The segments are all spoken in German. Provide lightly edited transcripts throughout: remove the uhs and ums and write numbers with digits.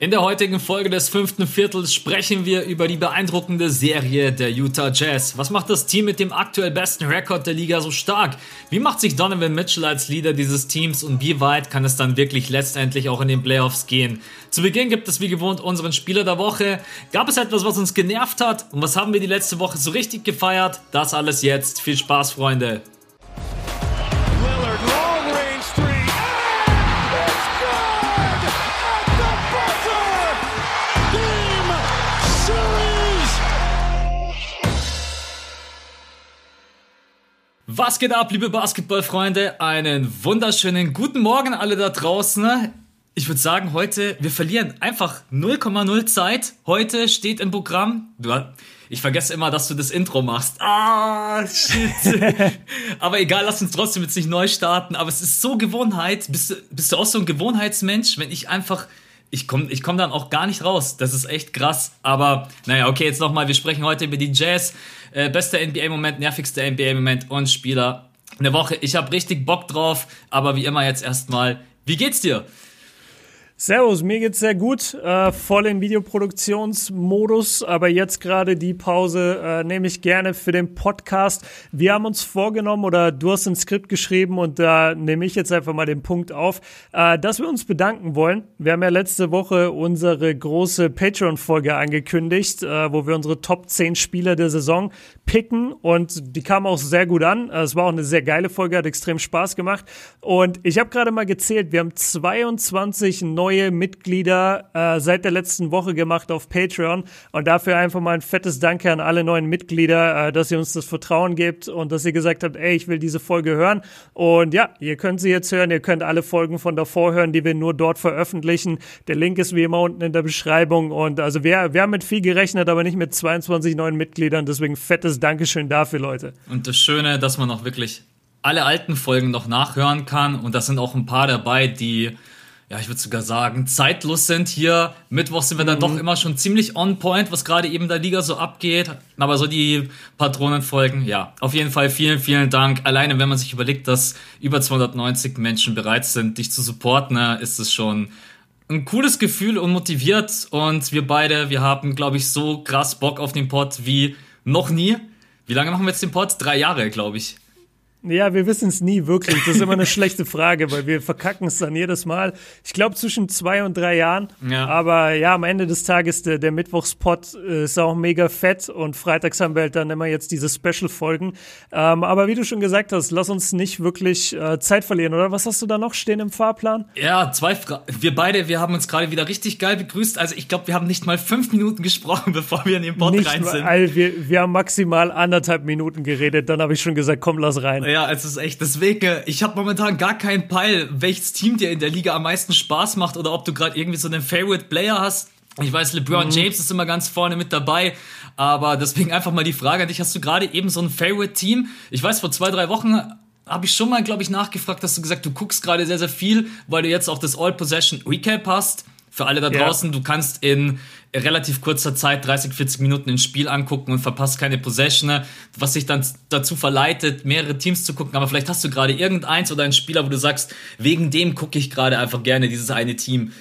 In der heutigen Folge des 5. Viertels sprechen wir über die beeindruckende Serie der Utah Jazz. Was macht das Team mit dem aktuell besten Rekord der Liga so stark? Wie macht sich Donovan Mitchell als Leader dieses Teams und wie weit kann es dann wirklich letztendlich auch in den Playoffs gehen? Zu Beginn gibt es wie gewohnt unseren Spieler der Woche. Gab es etwas, was uns genervt hat? Und was haben wir die letzte Woche so richtig gefeiert? Das alles jetzt. Viel Spaß, Freunde. Was geht ab, liebe Basketballfreunde? Einen wunderschönen guten Morgen alle da draußen. Ich würde sagen, heute, wir verlieren einfach 0,0 Zeit. Heute steht im Programm, ich vergesse immer, dass du das Intro machst. Shit. Aber egal, lass uns trotzdem jetzt nicht neu starten. Aber es ist so Gewohnheit. Bist du auch so ein Gewohnheitsmensch? Wenn ich einfach... Ich komm dann auch gar nicht raus. Das ist echt krass. Aber naja, okay, jetzt nochmal. Wir sprechen heute über die Jazz. Bester NBA-Moment, nervigster NBA-Moment und Spieler der Woche. Ich habe richtig Bock drauf. Aber wie immer jetzt erstmal, wie geht's dir? Servus, mir geht's sehr gut, voll in Videoproduktionsmodus, aber jetzt gerade die Pause nehme ich gerne für den Podcast. Wir haben uns vorgenommen, oder du hast ein Skript geschrieben und da nehme ich jetzt einfach mal den Punkt auf, dass wir uns bedanken wollen. Wir haben ja letzte Woche unsere große Patreon-Folge angekündigt, wo wir unsere Top 10 Spieler der Saison picken und die kam auch sehr gut an. Es war auch eine sehr geile Folge, hat extrem Spaß gemacht und ich habe gerade mal gezählt, wir haben 22 neue Mitglieder seit der letzten Woche gemacht auf Patreon und dafür einfach mal ein fettes Danke an alle neuen Mitglieder, dass ihr uns das Vertrauen gebt und dass ihr gesagt habt, ey, ich will diese Folge hören und ja, ihr könnt sie jetzt hören, ihr könnt alle Folgen von davor hören, die wir nur dort veröffentlichen. Der Link ist wie immer unten in der Beschreibung und also wir haben mit viel gerechnet, aber nicht mit 22 neuen Mitgliedern, deswegen fettes Dankeschön dafür, Leute. Und das Schöne, dass man auch wirklich alle alten Folgen noch nachhören kann und da sind auch ein paar dabei, die ja, ich würde sogar sagen, zeitlos sind hier. Mittwoch sind wir dann doch immer schon ziemlich on point, was gerade eben der Liga so abgeht. Aber so die Patronenfolgen, ja, auf jeden Fall vielen, vielen Dank. Alleine, wenn man sich überlegt, dass über 290 Menschen bereit sind, dich zu supporten, ist es schon ein cooles Gefühl und motiviert. Und wir beide, wir haben, glaube ich, so krass Bock auf den Pod wie noch nie. Wie lange machen wir jetzt den Pod? 3 Jahre, glaube ich. Ja, wir wissen es nie wirklich. Das ist immer eine schlechte Frage, weil wir verkacken es dann jedes Mal. Ich glaube zwischen 2 und 3 Jahren. Ja. Aber ja, am Ende des Tages, der Mittwochspot ist auch mega fett und freitags haben wir halt dann immer jetzt diese Special-Folgen. Aber wie du schon gesagt hast, lass uns nicht wirklich Zeit verlieren, oder? Was hast du da noch stehen im Fahrplan? Ja, wir haben uns gerade wieder richtig geil begrüßt. Also ich glaube, wir haben nicht mal 5 Minuten gesprochen, bevor wir in den Pod rein sind. Wir haben maximal 1,5 Minuten geredet, dann habe ich schon gesagt, komm, lass rein. Ja, es ist echt, deswegen, ich habe momentan gar keinen Peil, welches Team dir in der Liga am meisten Spaß macht oder ob du gerade irgendwie so einen Favorite Player hast. Ich weiß, LeBron James ist immer ganz vorne mit dabei, aber deswegen einfach mal die Frage an dich, hast du gerade eben so ein Favorite-Team? Ich weiß, vor 2-3 Wochen habe ich schon mal, glaube ich, nachgefragt, hast du gesagt, du guckst gerade sehr, sehr viel, weil du jetzt auch das All-Possession-Recap hast. Für alle da draußen, Du kannst in relativ kurzer Zeit 30, 40 Minuten ein Spiel angucken und verpasst keine Possession, was sich dann dazu verleitet, mehrere Teams zu gucken. Aber vielleicht hast du gerade irgendeins oder einen Spieler, wo du sagst, wegen dem gucke ich gerade einfach gerne dieses eine Team.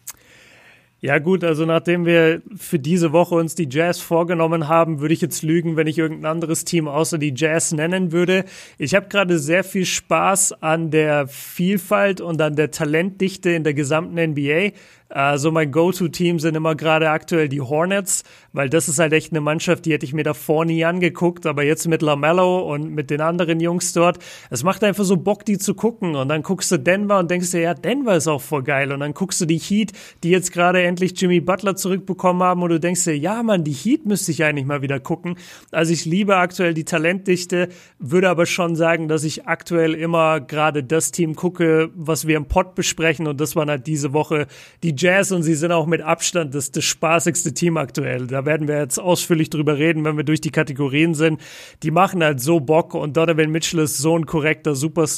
Ja gut, also nachdem wir für diese Woche uns die Jazz vorgenommen haben, würde ich jetzt lügen, wenn ich irgendein anderes Team außer die Jazz nennen würde. Ich habe gerade sehr viel Spaß an der Vielfalt und an der Talentdichte in der gesamten NBA. Also mein Go-To-Team sind immer gerade aktuell die Hornets, weil das ist halt echt eine Mannschaft, die hätte ich mir davor nie angeguckt, aber jetzt mit LaMelo und mit den anderen Jungs dort, es macht einfach so Bock, die zu gucken und dann guckst du Denver und denkst dir, ja, Denver ist auch voll geil und dann guckst du die Heat, die jetzt gerade endlich Jimmy Butler zurückbekommen haben und du denkst dir, ja Mann, die Heat müsste ich eigentlich mal wieder gucken. Also ich liebe aktuell die Talentdichte, würde aber schon sagen, dass ich aktuell immer gerade das Team gucke, was wir im Pod besprechen und das waren halt diese Woche die Jazz und sie sind auch mit Abstand das spaßigste Team aktuell. Da werden wir jetzt ausführlich drüber reden, wenn wir durch die Kategorien sind. Die machen halt so Bock und Donovan Mitchell ist so ein korrekter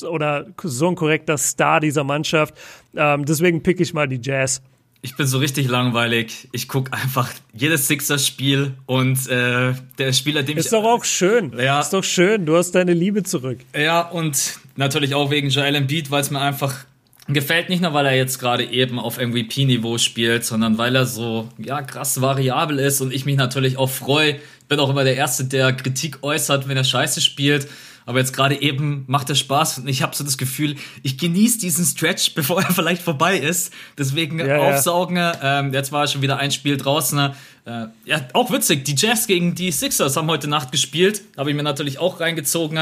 Star dieser Mannschaft. Deswegen pick ich mal die Jazz. Ich bin so richtig langweilig. Ich gucke einfach jedes Sixers-Spiel und der Spieler, dem ist doch auch schön. Ja. Ist doch schön. Du hast deine Liebe zurück. Ja, und natürlich auch wegen Joel Embiid, weil es mir einfach gefällt nicht nur, weil er jetzt gerade eben auf MVP-Niveau spielt, sondern weil er so, ja, krass variabel ist und ich mich natürlich auch freue. Ich bin auch immer der Erste, der Kritik äußert, wenn er scheiße spielt. Aber jetzt gerade eben macht er Spaß und ich habe so das Gefühl, ich genieße diesen Stretch, bevor er vielleicht vorbei ist. Deswegen aufsaugen. Jetzt war schon wieder ein Spiel draußen. Ja, auch witzig. Die Jazz gegen die Sixers haben heute Nacht gespielt. Habe ich mir natürlich auch reingezogen.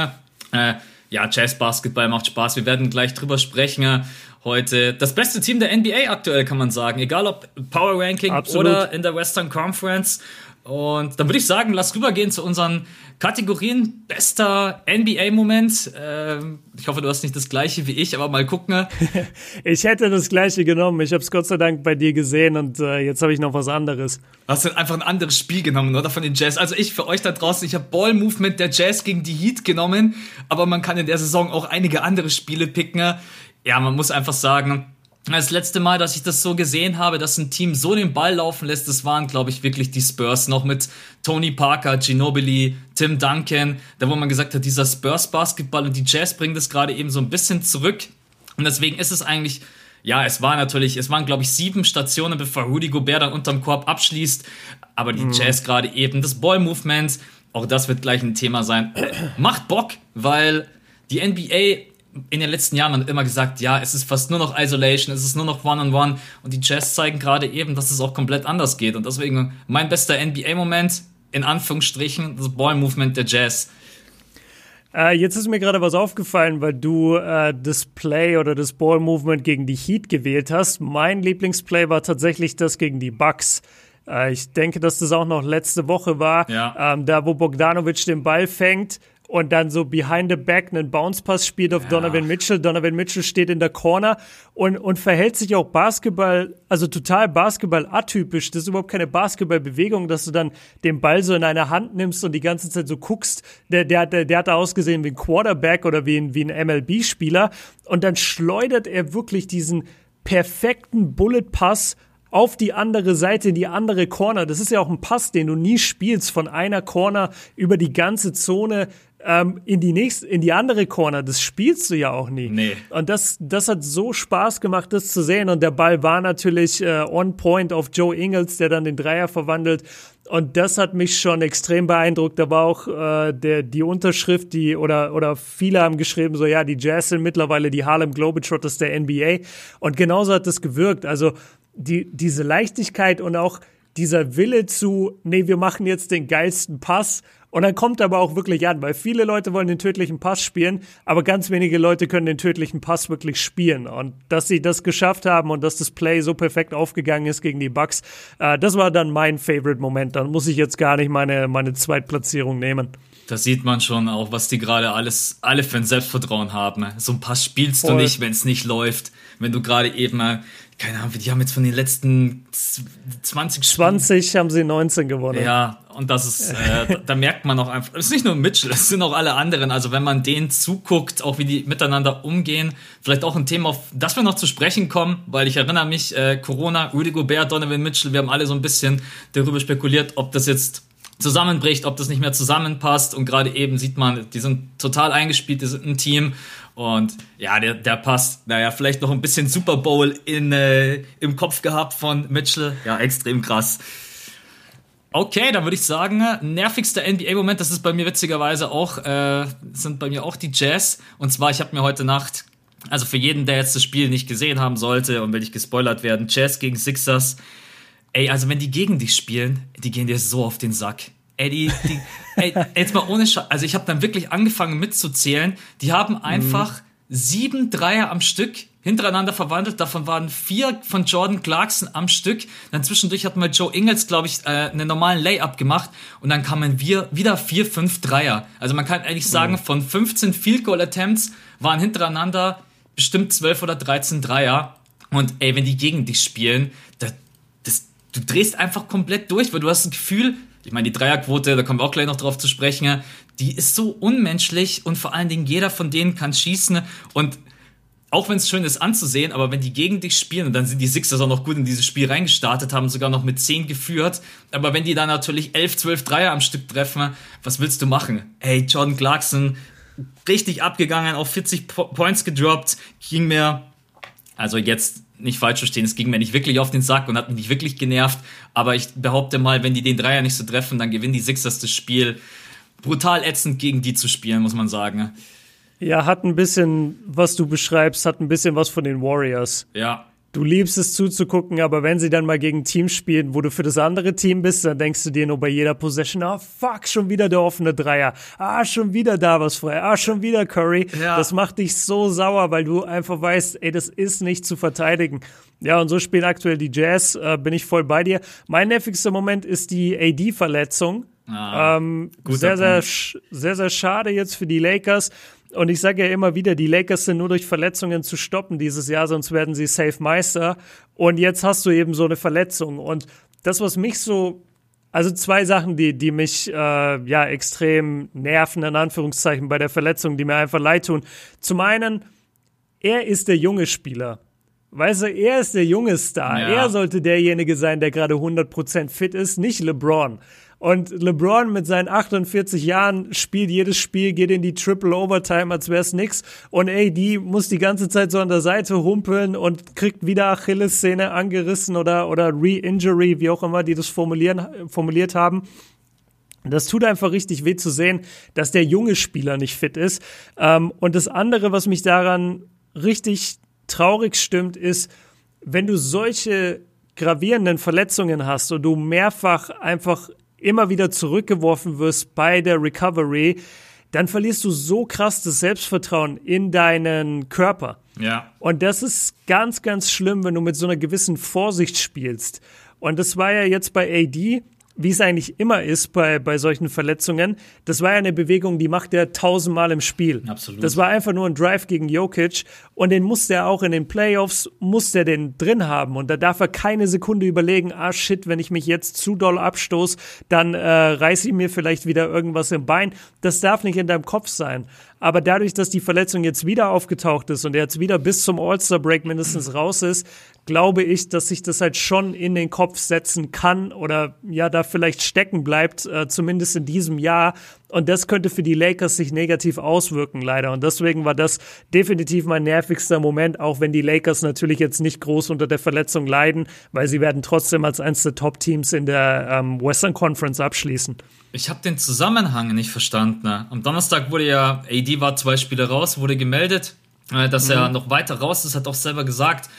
Ja, Jazz-Basketball macht Spaß. Wir werden gleich drüber sprechen. Heute das beste Team der NBA aktuell, kann man sagen. Egal ob Power Ranking oder in der Western Conference. Und dann würde ich sagen, lass rübergehen zu unseren Kategorien. Bester NBA-Moment. Ich hoffe, du hast nicht das gleiche wie ich, aber mal gucken. Ich hätte das gleiche genommen. Ich habe es Gott sei Dank bei dir gesehen und jetzt habe ich noch was anderes. Hast du einfach ein anderes Spiel genommen, oder? Von den Jazz. Also ich, für euch da draußen, ich habe Ball-Movement der Jazz gegen die Heat genommen, aber man kann in der Saison auch einige andere Spiele picken. Ja, man muss einfach sagen, das letzte Mal, dass ich das so gesehen habe, dass ein Team so den Ball laufen lässt, das waren, glaube ich, wirklich die Spurs. Noch mit Tony Parker, Ginobili, Tim Duncan, da wo man gesagt hat, dieser Spurs-Basketball und die Jazz bringen das gerade eben so ein bisschen zurück. Und deswegen ist es eigentlich, ja, es waren, glaube ich, 7 Stationen, bevor Rudy Gobert dann unterm Korb abschließt. Aber die Jazz gerade eben, das Ball-Movement, auch das wird gleich ein Thema sein, macht Bock, weil die NBA in den letzten Jahren hat immer gesagt, ja, es ist fast nur noch Isolation, es ist nur noch One-on-One und die Jazz zeigen gerade eben, dass es auch komplett anders geht und deswegen mein bester NBA-Moment, in Anführungsstrichen, das Ball-Movement der Jazz. Jetzt ist mir gerade was aufgefallen, weil du das Play oder das Ball-Movement gegen die Heat gewählt hast. Mein Lieblingsplay war tatsächlich das gegen die Bucks. Ich denke, dass das auch noch letzte Woche war, ja. Da wo Bogdanovic den Ball fängt und dann so behind the back einen Bounce-Pass spielt auf Donovan Mitchell. Donovan Mitchell steht in der Corner und verhält sich auch Basketball, also total Basketball-atypisch. Das ist überhaupt keine Basketball-Bewegung, dass du dann den Ball so in einer Hand nimmst und die ganze Zeit so guckst. Der hat da ausgesehen wie ein Quarterback oder wie ein MLB-Spieler. Und dann schleudert er wirklich diesen perfekten Bullet-Pass auf die andere Seite, in die andere Corner. Das ist ja auch ein Pass, den du nie spielst, von einer Corner über die ganze Zone in die andere Corner. Das spielst du ja auch nie. Nee. Und das hat so Spaß gemacht, das zu sehen. Und der Ball war natürlich on point auf Joe Ingles, der dann den Dreier verwandelt. Und das hat mich schon extrem beeindruckt. Da war auch die Unterschrift, oder viele haben geschrieben, so ja, die Jazz sind mittlerweile die Harlem Globetrotters der NBA. Und genauso hat das gewirkt. Also diese Leichtigkeit und auch dieser Wille zu, nee, wir machen jetzt den geilsten Pass. Und dann kommt aber auch wirklich an, weil viele Leute wollen den tödlichen Pass spielen, aber ganz wenige Leute können den tödlichen Pass wirklich spielen. Und dass sie das geschafft haben und dass das Play so perfekt aufgegangen ist gegen die Bucks, das war dann mein Favorite-Moment. Dann muss ich jetzt gar nicht meine Zweitplatzierung nehmen. Da sieht man schon auch, was die gerade alle für ein Selbstvertrauen haben. So ein Pass spielst du nicht, wenn es nicht läuft. Wenn du gerade eben, keine Ahnung, die haben jetzt von den letzten 20 haben sie 19 gewonnen. Ja, und das ist, da merkt man auch einfach, es ist nicht nur Mitchell, es sind auch alle anderen. Also wenn man denen zuguckt, auch wie die miteinander umgehen, vielleicht auch ein Thema, auf das wir noch zu sprechen kommen, weil ich erinnere mich, Corona, Rudy Gobert, Donovan Mitchell, wir haben alle so ein bisschen darüber spekuliert, ob das jetzt zusammenbricht, ob das nicht mehr zusammenpasst und gerade eben sieht man, die sind total eingespielt, die sind ein Team und ja, der passt, naja, vielleicht noch ein bisschen Super Bowl im Kopf gehabt von Mitchell, ja, extrem krass. Okay, dann würde ich sagen, nervigster NBA-Moment, das ist bei mir witzigerweise auch, sind bei mir auch die Jazz und zwar, ich habe mir heute Nacht, also für jeden, der jetzt das Spiel nicht gesehen haben sollte und will nicht gespoilert werden, Jazz gegen Sixers. Ey, also wenn die gegen dich spielen, die gehen dir so auf den Sack. Ey, ey, jetzt mal ohne Scheiß. Also ich habe dann wirklich angefangen mitzuzählen. Die haben einfach 7 Dreier am Stück hintereinander verwandelt. Davon waren 4 von Jordan Clarkson am Stück. Dann zwischendurch hat mal Joe Ingles, glaube ich, einen normalen Layup gemacht. Und dann kamen wieder 4, 5 Dreier. Also man kann eigentlich sagen, von 15 Field Goal Attempts waren hintereinander bestimmt 12 oder 13 Dreier. Und ey, wenn die gegen dich spielen, du drehst einfach komplett durch, weil du hast das Gefühl, ich meine, die Dreierquote, da kommen wir auch gleich noch drauf zu sprechen, die ist so unmenschlich und vor allen Dingen jeder von denen kann schießen und auch wenn es schön ist anzusehen, aber wenn die gegen dich spielen und dann sind die Sixers auch noch gut in dieses Spiel reingestartet, haben sogar noch mit 10 geführt, aber wenn die dann natürlich 11, 12 Dreier am Stück treffen, was willst du machen? Hey, Jordan Clarkson, richtig abgegangen, auf 40 Points gedroppt, ging mir Also jetzt nicht falsch verstehen, es ging mir nicht wirklich auf den Sack und hat mich nicht wirklich genervt, aber ich behaupte mal, wenn die den Dreier nicht so treffen, dann gewinnen die Sixers das Spiel. Brutal ätzend gegen die zu spielen, muss man sagen. Ja, hat ein bisschen, was du beschreibst, hat ein bisschen was von den Warriors. Ja. Du liebst es zuzugucken, aber wenn sie dann mal gegen Teams spielen, wo du für das andere Team bist, dann denkst du dir nur bei jeder Possession, fuck, schon wieder der offene Dreier. Schon wieder da was frei. Schon wieder Curry. Ja. Das macht dich so sauer, weil du einfach weißt, das ist nicht zu verteidigen. Ja, und so spielen aktuell die Jazz, bin ich voll bei dir. Mein nervigster Moment ist die AD-Verletzung. Sehr, sehr schade jetzt für die Lakers. Und ich sage ja immer wieder, die Lakers sind nur durch Verletzungen zu stoppen dieses Jahr, sonst werden sie Safe Meister. Und jetzt hast du eben so eine Verletzung. Und das, was mich so, also zwei Sachen, die mich extrem nerven, in Anführungszeichen, bei der Verletzung, die mir einfach leid tun. Zum einen, er ist der junge Spieler. Weißt du, er ist der junge Star. Ja. Er sollte derjenige sein, der gerade 100% fit ist, nicht LeBron. Und LeBron mit seinen 48 Jahren spielt jedes Spiel, geht in die Triple Overtime, als wär's nix. Und AD muss die ganze Zeit so an der Seite humpeln und kriegt wieder Achillessehne angerissen oder Re-Injury, wie auch immer die das formuliert haben. Das tut einfach richtig weh zu sehen, dass der junge Spieler nicht fit ist. Und das andere, was mich daran richtig traurig stimmt, ist, wenn du solche gravierenden Verletzungen hast und du mehrfach einfach immer wieder zurückgeworfen wirst bei der Recovery, dann verlierst du so krass das Selbstvertrauen in deinen Körper. Ja. Und das ist ganz, ganz schlimm, wenn du mit so einer gewissen Vorsicht spielst. Und das war ja jetzt bei AD, wie es eigentlich immer ist bei solchen Verletzungen, das war ja eine Bewegung, die macht er 1000-mal im Spiel. Absolut. Das war einfach nur ein Drive gegen Jokic und den musste er auch in den Playoffs, musste er den drin haben und da darf er keine Sekunde überlegen, shit, wenn ich mich jetzt zu doll abstoße, dann reiße ich mir vielleicht wieder irgendwas im Bein. Das darf nicht in deinem Kopf sein. Aber dadurch, dass die Verletzung jetzt wieder aufgetaucht ist und er jetzt wieder bis zum All-Star-Break mindestens raus ist, glaube ich, dass sich das halt schon in den Kopf setzen kann oder ja, da vielleicht stecken bleibt, zumindest in diesem Jahr. Und das könnte für die Lakers sich negativ auswirken, leider. Und deswegen war das definitiv mein nervigster Moment, auch wenn die Lakers natürlich jetzt nicht groß unter der Verletzung leiden, weil sie werden trotzdem als eines der Top-Teams in der Western Conference abschließen. Ich habe den Zusammenhang nicht verstanden. Am Donnerstag wurde ja, AD war 2 Spiele raus, wurde gemeldet, dass er noch weiter raus ist, hat auch selber gesagt,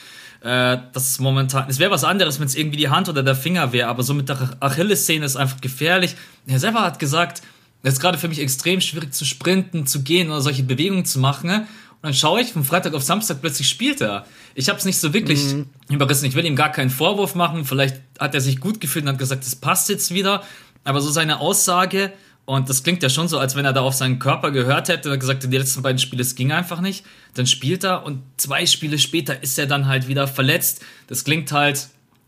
dass momentan, es wäre was anderes, wenn es irgendwie die Hand oder der Finger wäre, aber so mit der Achillessehne ist einfach gefährlich. Er selber hat gesagt, es ist gerade für mich extrem schwierig zu sprinten, zu gehen oder solche Bewegungen zu machen. Und dann schaue ich, von Freitag auf Samstag plötzlich spielt er. Ich habe es nicht so wirklich überrissen. Ich will ihm gar keinen Vorwurf machen. Vielleicht hat er sich gut gefühlt und hat gesagt, das passt jetzt wieder. Aber so seine Aussage, und das klingt ja schon so, als wenn er da auf seinen Körper gehört hätte und hat gesagt, die letzten beiden Spiele, es ging einfach nicht. Dann spielt er und 2 Spiele später ist er dann halt wieder verletzt. Das klingt halt,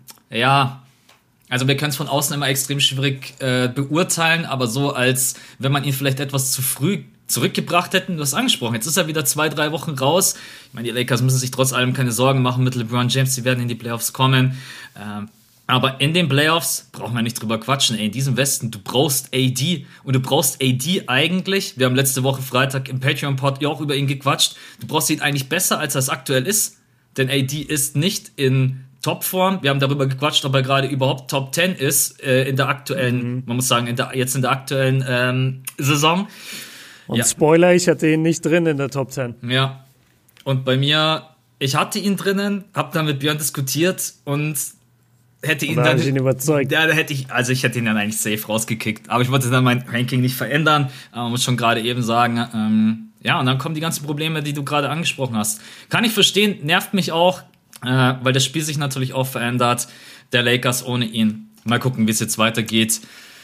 ja, also wir können es von außen immer extrem schwierig beurteilen, aber so, als wenn man ihn vielleicht etwas zu früh zurückgebracht hätten, du hast angesprochen, jetzt ist er wieder 2-3 Wochen raus. Ich meine, die Lakers müssen sich trotz allem keine Sorgen machen mit LeBron James, sie werden in die Playoffs kommen. Aber in den Playoffs brauchen wir nicht drüber quatschen. In diesem Westen, du brauchst AD. Und du brauchst AD eigentlich, wir haben letzte Woche Freitag im Patreon-Pod ja auch über ihn gequatscht, du brauchst ihn eigentlich besser, als er es aktuell ist. Denn AD ist nicht in Topform. Wir haben darüber gequatscht, ob er gerade überhaupt Top 10 ist in der aktuellen, man muss sagen, jetzt in der aktuellen Saison. Und ja. Spoiler, ich hatte ihn nicht drin in der Top 10. Ja. Und bei mir, ich hatte ihn drinnen, hab dann mit Björn diskutiert und hätte ihn dann überzeugt. Ja, ich hätte ihn dann eigentlich safe rausgekickt. Aber ich wollte dann mein Ranking nicht verändern. Aber man muss schon gerade eben sagen, ja, und dann kommen die ganzen Probleme, die du gerade angesprochen hast. Kann ich verstehen, nervt mich auch, weil das Spiel sich natürlich auch verändert. Der Lakers ohne ihn. Mal gucken, wie es jetzt weitergeht.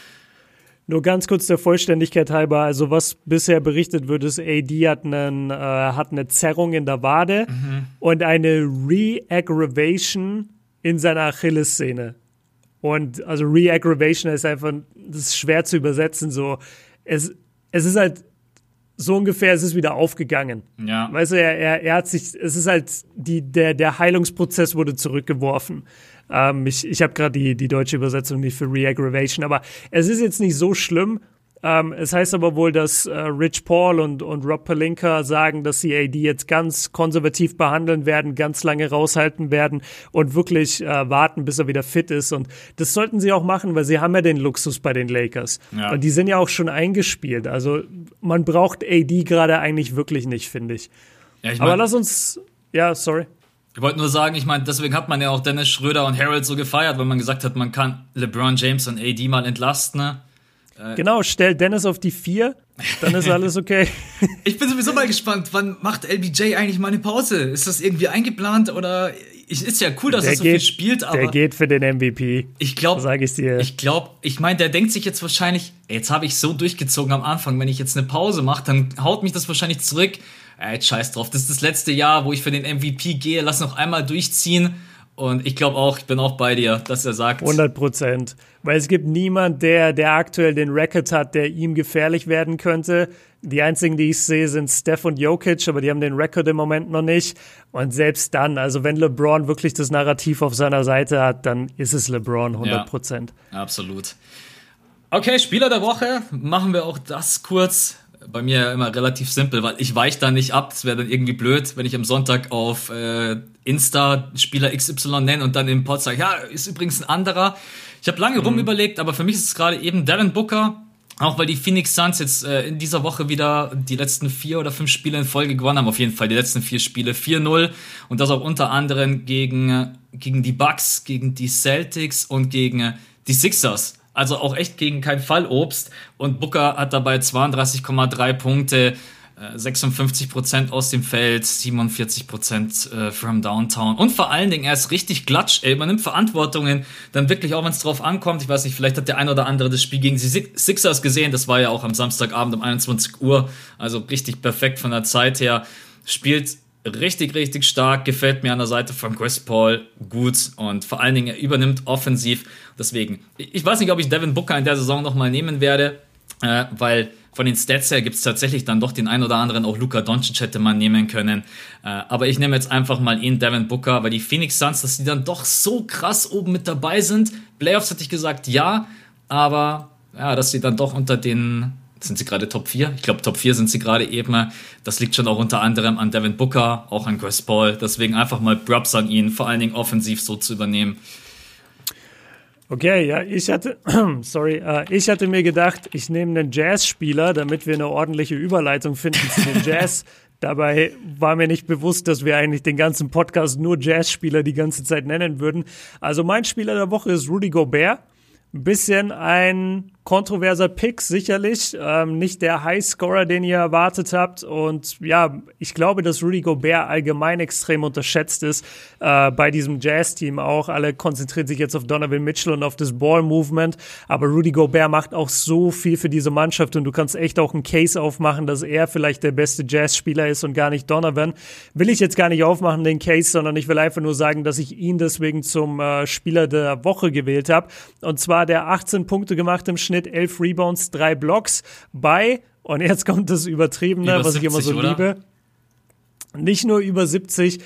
Nur ganz kurz der Vollständigkeit halber, also was bisher berichtet wird, ist, AD hat eine Zerrung in der Wade und eine Re-Aggravation in seiner Achillessehne. Und also Re-Aggravation ist einfach, das ist schwer zu übersetzen, so. Es ist halt so ungefähr, es ist wieder aufgegangen. Ja. Weißt du, er hat sich, es ist halt, der Heilungsprozess wurde zurückgeworfen. Ich habe gerade die deutsche Übersetzung nicht für Re-Aggravation, aber es ist jetzt nicht so schlimm, Es heißt aber wohl, dass Rich Paul und Rob Pelinka sagen, dass sie AD jetzt ganz konservativ behandeln werden, ganz lange raushalten werden und wirklich warten, bis er wieder fit ist. Und das sollten sie auch machen, weil sie haben ja den Luxus bei den Lakers. Ja. Und die sind ja auch schon eingespielt. Also man braucht AD gerade eigentlich wirklich nicht, finde ich. Ja, aber lass uns... Ja, sorry. Ich wollte nur sagen, ich meine, deswegen hat man ja auch Dennis Schröder und Harold so gefeiert, weil man gesagt hat, man kann LeBron James und AD mal entlasten, ne? Genau, stell Dennis auf die 4, dann ist alles okay. Ich bin sowieso mal gespannt, wann macht LBJ eigentlich mal eine Pause? Ist das irgendwie eingeplant oder ist ja cool, dass er so viel spielt, aber der geht für den MVP. Ich glaube, sage ich dir. Ich meine, der denkt sich jetzt wahrscheinlich, jetzt habe ich so durchgezogen am Anfang, wenn ich jetzt eine Pause mache, dann haut mich das wahrscheinlich zurück. Jetzt scheiß drauf, das ist das letzte Jahr, wo ich für den MVP gehe, lass noch einmal durchziehen. Und ich glaube auch, ich bin auch bei dir, dass er sagt 100%. Weil es gibt niemand, der aktuell den Rekord hat, der ihm gefährlich werden könnte. Die einzigen, die ich sehe, sind Steph und Jokic, aber die haben den Rekord im Moment noch nicht. Und selbst dann, also wenn LeBron wirklich das Narrativ auf seiner Seite hat, dann ist es LeBron 100%. Ja, absolut. Okay, Spieler der Woche, machen wir auch das kurz. Bei mir ja immer relativ simpel, weil ich weiche da nicht ab. Das wäre dann irgendwie blöd, wenn ich am Sonntag auf Insta Spieler XY nenne und dann im Pod sage, ja, ist übrigens ein anderer. Ich habe lange rumüberlegt, aber für mich ist es gerade eben Devin Booker, auch weil die Phoenix Suns jetzt in dieser Woche wieder die letzten 4 oder 5 Spiele in Folge gewonnen haben. Auf jeden Fall die letzten 4 Spiele 4-0 und das auch unter anderem gegen die Bucks, gegen die Celtics und gegen die Sixers. Also auch echt gegen kein Fallobst. Und Booker hat dabei 32,3 Punkte, 56% aus dem Feld, 47% from Downtown. Und vor allen Dingen, er ist richtig klatsch. Man nimmt Verantwortungen dann wirklich auch, wenn es drauf ankommt. Ich weiß nicht, vielleicht hat der ein oder andere das Spiel gegen die Sixers gesehen. Das war ja auch am Samstagabend um 21 Uhr. Also richtig perfekt von der Zeit her. Spielt richtig, richtig stark, gefällt mir an der Seite von Chris Paul gut und vor allen Dingen, er übernimmt offensiv. Deswegen, ich weiß nicht, ob ich Devin Booker in der Saison nochmal nehmen werde, weil von den Stats her gibt es tatsächlich dann doch den einen oder anderen, auch Luka Doncic hätte man nehmen können. Aber ich nehme jetzt einfach mal ihn, Devin Booker, weil die Phoenix Suns, dass die dann doch so krass oben mit dabei sind. Playoffs hätte ich gesagt, ja, aber ja, dass sie dann doch unter den... Sind sie gerade Top 4? Ich glaube, Top 4 sind sie gerade eben. Das liegt schon auch unter anderem an Devin Booker, auch an Chris Paul. Deswegen einfach mal Props an ihn, vor allen Dingen offensiv so zu übernehmen. Okay, ja, ich hatte mir gedacht, ich nehme einen Jazz-Spieler, damit wir eine ordentliche Überleitung finden zu den Jazz. Dabei war mir nicht bewusst, dass wir eigentlich den ganzen Podcast nur Jazz-Spieler die ganze Zeit nennen würden. Also mein Spieler der Woche ist Rudy Gobert. Ein bisschen ein kontroverser Pick, sicherlich. Nicht der Highscorer, den ihr erwartet habt. Und ja, ich glaube, dass Rudy Gobert allgemein extrem unterschätzt ist. Bei diesem Jazz-Team auch. Alle konzentrieren sich jetzt auf Donovan Mitchell und auf das Ball-Movement. Aber Rudy Gobert macht auch so viel für diese Mannschaft. Und du kannst echt auch einen Case aufmachen, dass er vielleicht der beste Jazz-Spieler ist und gar nicht Donovan. Will ich jetzt gar nicht aufmachen, den Case, sondern ich will einfach nur sagen, dass ich ihn deswegen zum Spieler der Woche gewählt habe. Und zwar der 18 Punkte gemacht im Schnitt, 11 Rebounds, 3 Blocks bei, und jetzt kommt das Übertriebene, was 70, ich immer so oder? Liebe, nicht nur über 70,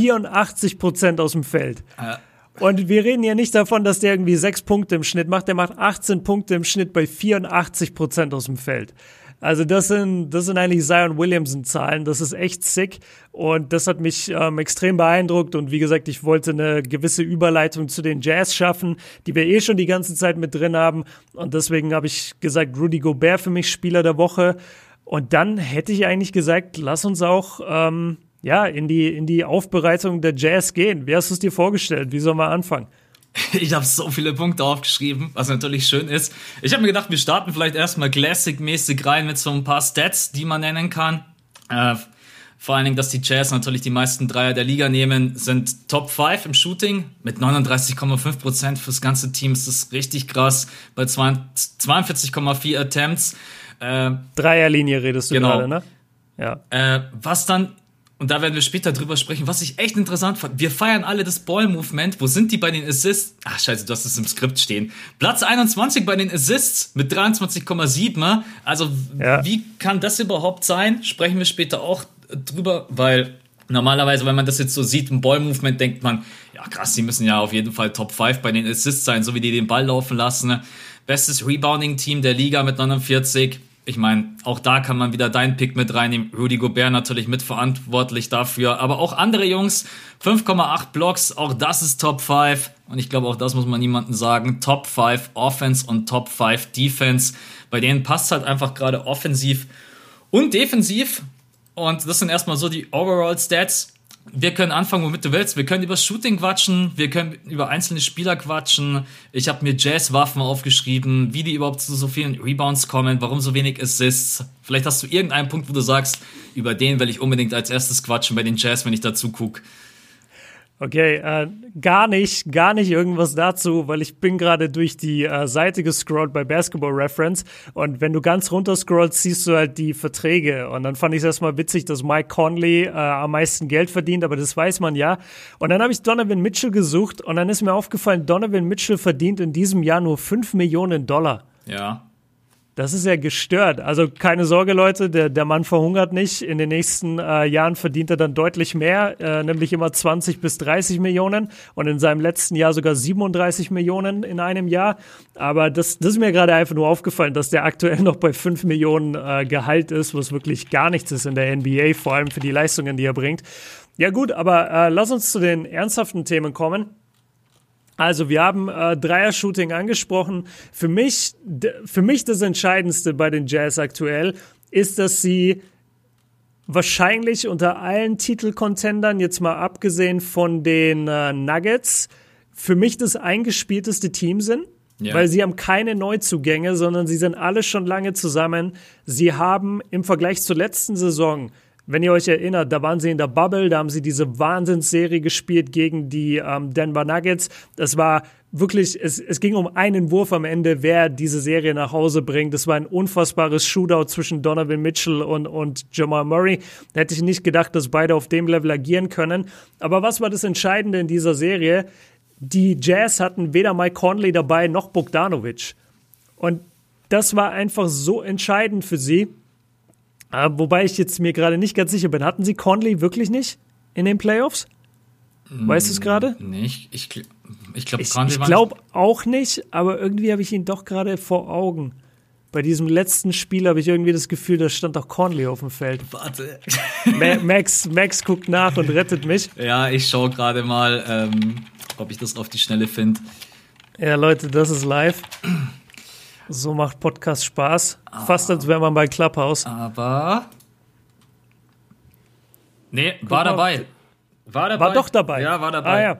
84% aus dem Feld. Und wir reden hier nicht davon, dass der irgendwie 6 Punkte im Schnitt macht, der macht 18 Punkte im Schnitt bei 84% aus dem Feld. Also das sind eigentlich Zion Williamson-Zahlen, das ist echt sick und das hat mich extrem beeindruckt und wie gesagt, ich wollte eine gewisse Überleitung zu den Jazz schaffen, die wir schon die ganze Zeit mit drin haben und deswegen habe ich gesagt, Rudy Gobert für mich Spieler der Woche und dann hätte ich eigentlich gesagt, lass uns auch in die Aufbereitung der Jazz gehen. Wie hast du es dir vorgestellt? Wie sollen wir anfangen? Ich habe so viele Punkte aufgeschrieben, was natürlich schön ist. Ich habe mir gedacht, wir starten vielleicht erstmal Classic-mäßig rein mit so ein paar Stats, die man nennen kann. Vor allen Dingen, dass die Jazz natürlich die meisten Dreier der Liga nehmen, sind Top 5 im Shooting mit 39,5% fürs ganze Team. Das ist richtig krass. Bei 42,4 Attempts. Dreierlinie redest du gerade, ne? Ja. Was dann... Und da werden wir später drüber sprechen, was ich echt interessant fand. Wir feiern alle das Ball-Movement. Wo sind die bei den Assists? Ach scheiße, du hast es im Skript stehen. Platz 21 bei den Assists mit 23,7. Also Wie kann das überhaupt sein? Sprechen wir später auch drüber, weil Normalerweise, wenn man das jetzt so sieht, im Ball-Movement, denkt man, ja krass, die müssen ja auf jeden Fall Top 5 bei den Assists sein, so wie die den Ball laufen lassen. Bestes Rebounding-Team der Liga mit 49. Ich meine, auch da kann man wieder deinen Pick mit reinnehmen. Rudy Gobert natürlich mitverantwortlich dafür. Aber auch andere Jungs, 5,8 Blocks, auch das ist Top 5. Und ich glaube, auch das muss man niemandem sagen. Top 5 Offense und Top 5 Defense. Bei denen passt halt einfach gerade offensiv und defensiv. Und das sind erstmal so die Overall-Stats. Wir können anfangen, womit du willst. Wir können über Shooting quatschen, wir können über einzelne Spieler quatschen. Ich habe mir Jazz-Waffen aufgeschrieben, wie die überhaupt zu so vielen Rebounds kommen, warum so wenig Assists. Vielleicht hast du irgendeinen Punkt, wo du sagst, über den will ich unbedingt als erstes quatschen bei den Jazz, wenn ich dazu gucke. Okay, gar nicht irgendwas dazu, weil ich bin gerade durch die Seite gescrollt bei Basketball Reference und wenn du ganz runter scrollst, siehst du halt die Verträge und dann fand ich es erstmal witzig, dass Mike Conley am meisten Geld verdient, aber das weiß man ja. Und dann habe ich Donovan Mitchell gesucht und dann ist mir aufgefallen, Donovan Mitchell verdient in diesem Jahr nur $5 Millionen. Ja. Das ist ja gestört. Also keine Sorge, Leute, der Mann verhungert nicht. In den nächsten Jahren verdient er dann deutlich mehr, nämlich immer 20 bis 30 Millionen und in seinem letzten Jahr sogar 37 Millionen in einem Jahr. Aber das ist mir gerade einfach nur aufgefallen, dass der aktuell noch bei 5 Millionen Gehalt ist, was wirklich gar nichts ist in der NBA, vor allem für die Leistungen, die er bringt. Ja gut, aber lass uns zu den ernsthaften Themen kommen. Also wir haben Dreier-Shooting angesprochen. Für mich das Entscheidendste bei den Jazz aktuell ist, dass sie wahrscheinlich unter allen Titelcontendern, jetzt mal abgesehen von den Nuggets, für mich das eingespielteste Team sind. Ja. Weil sie haben keine Neuzugänge, sondern sie sind alle schon lange zusammen. Sie haben im Vergleich zur letzten Saison, wenn ihr euch erinnert, da waren sie in der Bubble, da haben sie diese Wahnsinnsserie gespielt gegen die Denver Nuggets. Das war wirklich, es ging um einen Wurf am Ende, wer diese Serie nach Hause bringt. Das war ein unfassbares Shootout zwischen Donovan Mitchell und Jamal Murray. Da hätte ich nicht gedacht, dass beide auf dem Level agieren können. Aber was war das Entscheidende in dieser Serie? Die Jazz hatten weder Mike Conley dabei noch Bogdanovic. Und das war einfach so entscheidend für sie. Wobei ich jetzt mir gerade nicht ganz sicher bin. Hatten sie Conley wirklich nicht in den Playoffs? Weißt du es gerade? Nicht. Ich glaube, ich glaube auch nicht, aber irgendwie habe ich ihn doch gerade vor Augen. Bei diesem letzten Spiel habe ich irgendwie das Gefühl, da stand doch Conley auf dem Feld. Warte. Max guckt nach und rettet mich. Ja, ich schaue gerade mal, ob ich das auf die Schnelle finde. Ja, Leute, das ist live. So macht Podcast Spaß. Fast als wäre man bei Clubhouse. Aber. Nee, war dabei. War doch dabei. Ja, war dabei. Ah, ja.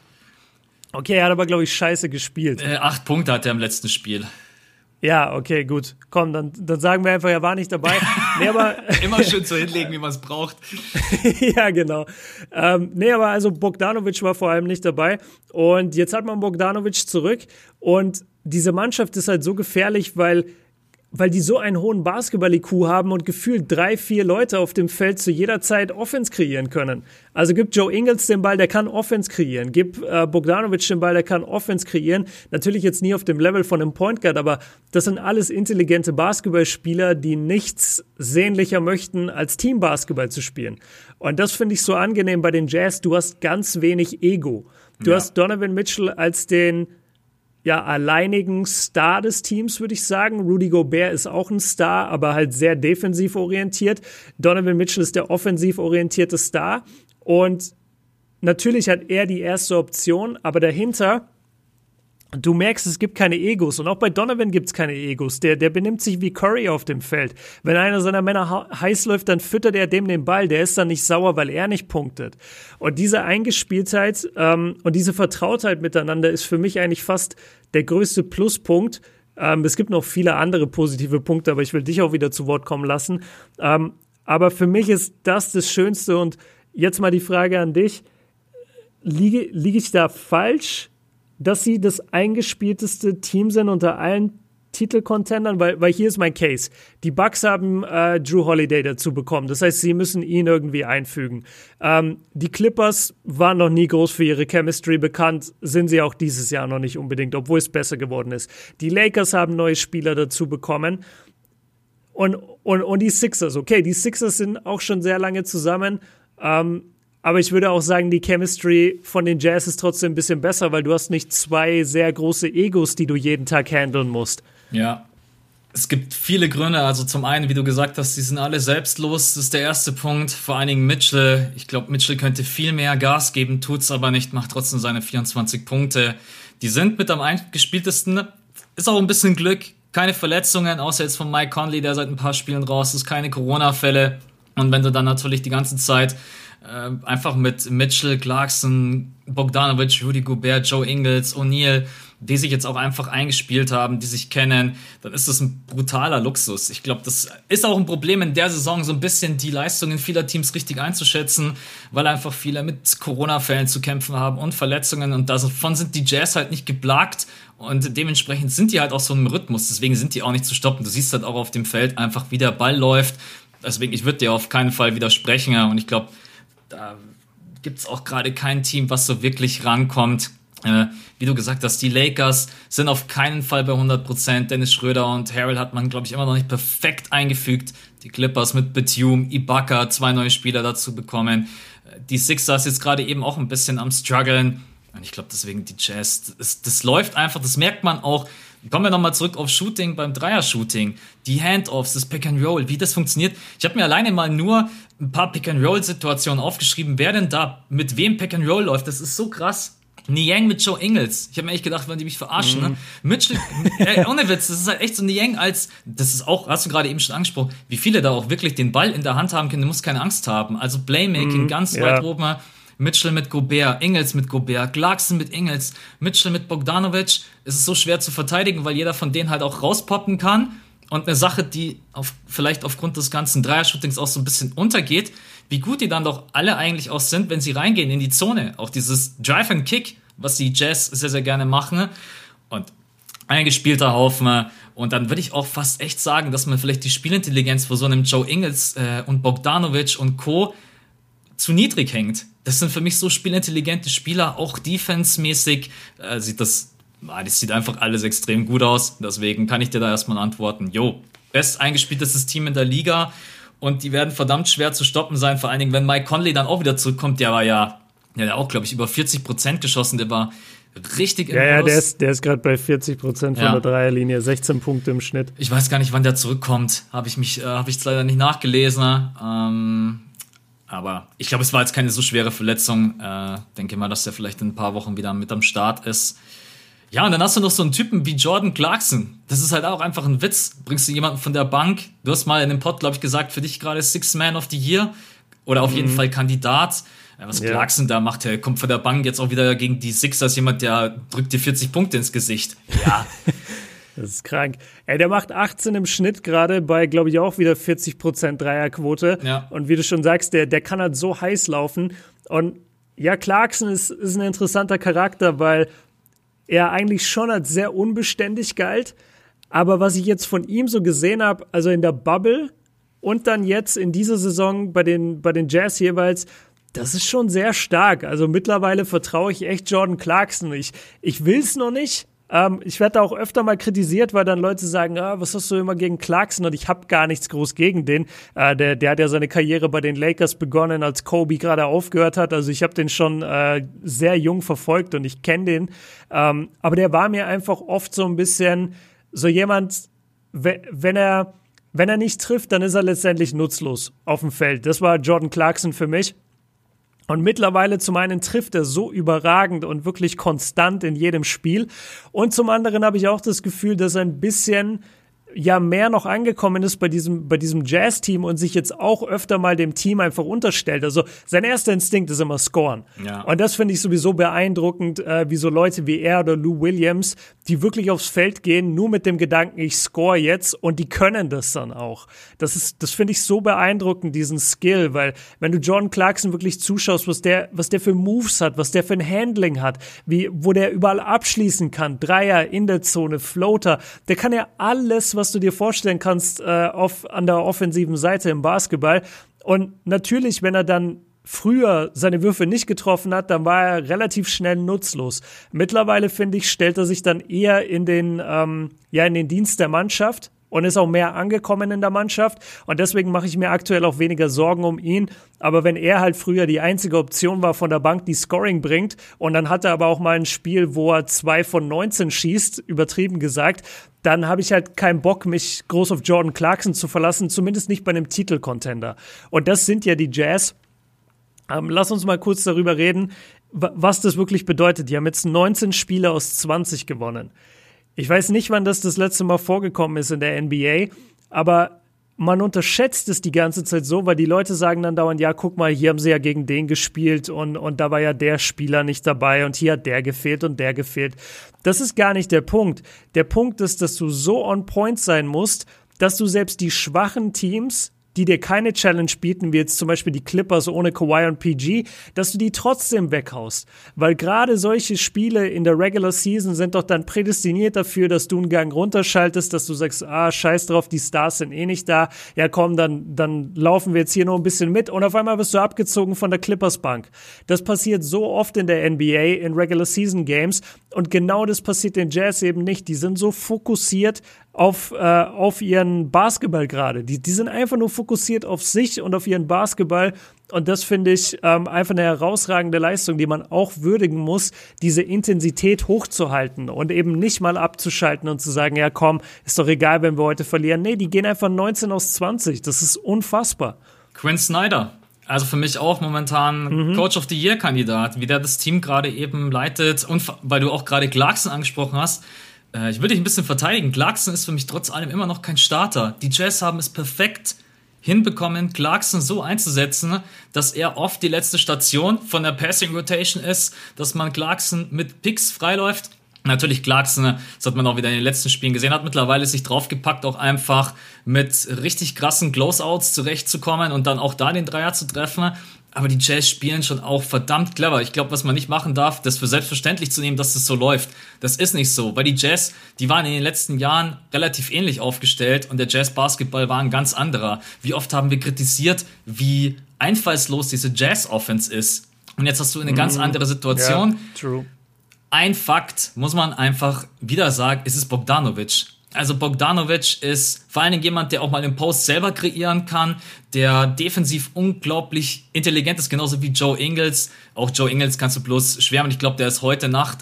Okay, er hat aber, glaube ich, scheiße gespielt. 8 Punkte hat er im letzten Spiel. Ja, okay, gut. Komm, dann sagen wir einfach, er war nicht dabei. Nee, aber immer schön so hinlegen, wie man es braucht. Ja, genau. Nee, aber also Bogdanovic war vor allem nicht dabei. Und jetzt hat man Bogdanovic zurück. Und diese Mannschaft ist halt so gefährlich, weil die so einen hohen Basketball-IQ haben und gefühlt 3-4 Leute auf dem Feld zu jeder Zeit Offense kreieren können. Also gibt Joe Ingles den Ball, der kann Offense kreieren. Gib Bogdanovic den Ball, der kann Offense kreieren. Natürlich jetzt nie auf dem Level von einem Point Guard, aber das sind alles intelligente Basketballspieler, die nichts sehnlicher möchten, als Teambasketball zu spielen. Und das finde ich so angenehm bei den Jazz. Du hast ganz wenig Ego. Du hast Donovan Mitchell als den alleinigen Star des Teams, würde ich sagen. Rudy Gobert ist auch ein Star, aber halt sehr defensiv orientiert. Donovan Mitchell ist der offensiv orientierte Star. Und natürlich hat er die erste Option, aber dahinter, du merkst, es gibt keine Egos. Und auch bei Donovan gibt es keine Egos. Der benimmt sich wie Curry auf dem Feld. Wenn einer seiner Männer heiß läuft, dann füttert er dem den Ball. Der ist dann nicht sauer, weil er nicht punktet. Und diese Eingespieltheit und diese Vertrautheit miteinander ist für mich eigentlich fast der größte Pluspunkt. Es gibt noch viele andere positive Punkte, aber ich will dich auch wieder zu Wort kommen lassen. Aber für mich ist das Schönste. Und jetzt mal die Frage an dich. Liege ich da falsch, dass sie das eingespielteste Team sind unter allen Titelcontendern, weil hier ist mein Case. Die Bucks haben Jrue Holiday dazu bekommen, das heißt, sie müssen ihn irgendwie einfügen. Die Clippers waren noch nie groß für ihre Chemistry bekannt, sind sie auch dieses Jahr noch nicht unbedingt, obwohl es besser geworden ist. Die Lakers haben neue Spieler dazu bekommen und die Sixers, okay, die Sixers sind auch schon sehr lange zusammen, Aber ich würde auch sagen, die Chemistry von den Jazz ist trotzdem ein bisschen besser, weil du hast nicht zwei sehr große Egos, die du jeden Tag handeln musst. Ja, es gibt viele Gründe. Also zum einen, wie du gesagt hast, die sind alle selbstlos. Das ist der erste Punkt. Vor allen Dingen Mitchell. Ich glaube, Mitchell könnte viel mehr Gas geben, tut's aber nicht, macht trotzdem seine 24 Punkte. Die sind mit am eingespieltesten. Ist auch ein bisschen Glück. Keine Verletzungen, außer jetzt von Mike Conley, der seit ein paar Spielen raus ist. Keine Corona-Fälle. Und wenn du dann natürlich die ganze Zeit einfach mit Mitchell, Clarkson, Bogdanovic, Rudy Gobert, Joe Ingles, O'Neal, die sich jetzt auch einfach eingespielt haben, die sich kennen, dann ist das ein brutaler Luxus. Ich glaube, das ist auch ein Problem in der Saison, so ein bisschen die Leistungen vieler Teams richtig einzuschätzen, weil einfach viele mit Corona-Fällen zu kämpfen haben und Verletzungen und davon sind die Jazz halt nicht geplagt und dementsprechend sind die halt auch so im Rhythmus, deswegen sind die auch nicht zu stoppen. Du siehst halt auch auf dem Feld einfach, wie der Ball läuft. Deswegen, ich würde dir auf keinen Fall widersprechen und ich glaube, da gibt's auch gerade kein Team, was so wirklich rankommt. Wie du gesagt hast, die Lakers sind auf keinen Fall bei 100%. Dennis Schröder und Harrell hat man, glaube ich, immer noch nicht perfekt eingefügt. Die Clippers mit Batum, Ibaka, 2 neue Spieler dazu bekommen. Die Sixers jetzt gerade eben auch ein bisschen am struggeln. Und ich glaube deswegen die Jazz, das läuft einfach, das merkt man auch. Kommen wir nochmal zurück auf Shooting beim Dreier-Shooting. Die Handoffs, das Pick-and-Roll, wie das funktioniert. Ich habe mir alleine mal nur ein paar Pick-and-Roll-Situationen aufgeschrieben, wer denn da mit wem Pick-and-Roll läuft. Das ist so krass. Niang mit Joe Ingles. Ich habe mir echt gedacht, wenn die mich verarschen. Ne? Mitchell, ohne Witz, das ist halt echt so Niang das ist auch, hast du gerade eben schon angesprochen, wie viele da auch wirklich den Ball in der Hand haben können, du musst keine Angst haben. Also Playmaking ganz weit oben. Mitchell mit Gobert, Ingles mit Gobert, Clarkson mit Ingles, Mitchell mit Bogdanovic. Es ist so schwer zu verteidigen, weil jeder von denen halt auch rauspoppen kann. Und eine Sache, die vielleicht aufgrund des ganzen Dreier-Shootings auch so ein bisschen untergeht, wie gut die dann doch alle eigentlich auch sind, wenn sie reingehen in die Zone. Auch dieses Drive and Kick, was die Jazz sehr, sehr gerne machen. Und eingespielter Haufen. Und dann würde ich auch fast echt sagen, dass man vielleicht die Spielintelligenz vor so einem Joe Ingles und Bogdanovic und Co. zu niedrig hängt. Das sind für mich so spielintelligente Spieler, auch defense-mäßig das sieht einfach alles extrem gut aus. Deswegen kann ich dir da erstmal antworten. Best eingespieltes Team in der Liga und die werden verdammt schwer zu stoppen sein, vor allen Dingen, wenn Mike Conley dann auch wieder zurückkommt. Der hat auch, glaube ich, über 40% geschossen. Der war richtig im Kurs. Der ist gerade bei 40% von der Dreierlinie, 16 Punkte im Schnitt. Ich weiß gar nicht, wann der zurückkommt. Habe ich leider nicht nachgelesen. Aber ich glaube, es war jetzt keine so schwere Verletzung. Denke mal, dass der vielleicht in ein paar Wochen wieder mit am Start ist. Ja, und dann hast du noch so einen Typen wie Jordan Clarkson. Das ist halt auch einfach ein Witz. Bringst du jemanden von der Bank? Du hast mal in dem Pod, glaube ich, gesagt, für dich gerade Sixth Man of the Year. Oder auf jeden Fall Kandidat. Was Clarkson da macht, der kommt von der Bank jetzt auch wieder gegen die Sixers. Jemand, der drückt dir 40 Punkte ins Gesicht. Ja. Das ist krank. Der macht 18 im Schnitt gerade bei, glaube ich, auch wieder 40% Dreierquote. Ja. Und wie du schon sagst, der kann halt so heiß laufen. Und ja, Clarkson ist ein interessanter Charakter, weil er eigentlich schon als sehr unbeständig galt. Aber was ich jetzt von ihm so gesehen habe, also in der Bubble und dann jetzt in dieser Saison bei den Jazz jeweils, das ist schon sehr stark. Also mittlerweile vertraue ich echt Jordan Clarkson. Ich will es noch nicht. Ich werde da auch öfter mal kritisiert, weil dann Leute sagen, was hast du immer gegen Clarkson? Und ich habe gar nichts groß gegen den. Der hat ja seine Karriere bei den Lakers begonnen, als Kobe gerade aufgehört hat. Also ich habe den schon sehr jung verfolgt und ich kenne den. Aber der war mir einfach oft so ein bisschen so jemand, wenn er nicht trifft, dann ist er letztendlich nutzlos auf dem Feld. Das war Jordan Clarkson für mich. Und mittlerweile zum einen trifft er so überragend und wirklich konstant in jedem Spiel. Und zum anderen habe ich auch das Gefühl, dass er ein bisschen mehr noch angekommen ist bei diesem Jazz-Team und sich jetzt auch öfter mal dem Team einfach unterstellt. Also sein erster Instinkt ist immer scoren. Ja. Und das finde ich sowieso beeindruckend, wie so Leute wie er oder Lou Williams, die wirklich aufs Feld gehen, nur mit dem Gedanken, ich score jetzt, und die können das dann auch. Das finde ich so beeindruckend, diesen Skill, weil wenn du Jordan Clarkson wirklich zuschaust, was der für Moves hat, was der für ein Handling hat, wo der überall abschließen kann, Dreier in der Zone, Floater, der kann ja alles, was du dir vorstellen kannst, an der offensiven Seite im Basketball. Und natürlich, wenn er dann früher seine Würfe nicht getroffen hat, dann war er relativ schnell nutzlos. Mittlerweile, finde ich, stellt er sich dann eher in den Dienst der Mannschaft und ist auch mehr angekommen in der Mannschaft und deswegen mache ich mir aktuell auch weniger Sorgen um ihn. Aber wenn er halt früher die einzige Option war von der Bank, die Scoring bringt und dann hat er aber auch mal ein Spiel, wo er 2 von 19 schießt, übertrieben gesagt, dann habe ich halt keinen Bock, mich groß auf Jordan Clarkson zu verlassen, zumindest nicht bei einem Titelcontender. Und das sind ja die Jazz. Lass uns mal kurz darüber reden, was das wirklich bedeutet. Die haben jetzt 19 Spiele aus 20 gewonnen. Ich weiß nicht, wann das letzte Mal vorgekommen ist in der NBA, aber man unterschätzt es die ganze Zeit so, weil die Leute sagen dann dauernd, ja, guck mal, hier haben sie ja gegen den gespielt und da war ja der Spieler nicht dabei und hier hat der gefehlt und der gefehlt. Das ist gar nicht der Punkt. Der Punkt ist, dass du so on point sein musst, dass du selbst die schwachen Teams, die dir keine Challenge bieten, wie jetzt zum Beispiel die Clippers ohne Kawhi und PG, dass du die trotzdem weghaust. Weil gerade solche Spiele in der Regular Season sind doch dann prädestiniert dafür, dass du einen Gang runterschaltest, dass du sagst, scheiß drauf, die Stars sind eh nicht da. Ja komm, dann laufen wir jetzt hier noch ein bisschen mit und auf einmal wirst du abgezogen von der Clippers Bank. Das passiert so oft in der NBA, in Regular Season Games und genau das passiert den Jazz eben nicht. Die sind so fokussiert auf ihren Basketball gerade. Die sind einfach nur fokussiert auf sich und auf ihren Basketball und das finde ich einfach eine herausragende Leistung, die man auch würdigen muss, diese Intensität hochzuhalten und eben nicht mal abzuschalten und zu sagen, ja komm, ist doch egal, wenn wir heute verlieren. Nee, die gehen einfach 19 aus 20. Das ist unfassbar. Quinn Snyder. Also für mich auch momentan Coach of the Year-Kandidat, wie der das Team gerade eben leitet und weil du auch gerade Clarkson angesprochen hast, ich will dich ein bisschen verteidigen. Clarkson ist für mich trotz allem immer noch kein Starter. Die Jazz haben es perfekt hinbekommen, Clarkson so einzusetzen, dass er oft die letzte Station von der Passing Rotation ist, dass man Clarkson mit Picks freiläuft. Natürlich Clarkson, das hat man auch wieder in den letzten Spielen gesehen, hat mittlerweile sich draufgepackt, auch einfach mit richtig krassen Closeouts zurechtzukommen und dann auch da den Dreier zu treffen. Aber die Jazz spielen schon auch verdammt clever. Ich glaube, was man nicht machen darf, das für selbstverständlich zu nehmen, dass das so läuft. Das ist nicht so, weil die Jazz, die waren in den letzten Jahren relativ ähnlich aufgestellt und der Jazz-Basketball war ein ganz anderer. Wie oft haben wir kritisiert, wie einfallslos diese Jazz-Offense ist. Und jetzt hast du eine ganz andere Situation. Ja, true. Ein Fakt muss man einfach wieder sagen, es ist Bogdanovic. Also Bogdanovic ist vor allen Dingen jemand, der auch mal im Post selber kreieren kann, der defensiv unglaublich intelligent ist, genauso wie Joe Ingles. Auch Joe Ingles kannst du bloß schwärmen. Ich glaube, der ist heute Nacht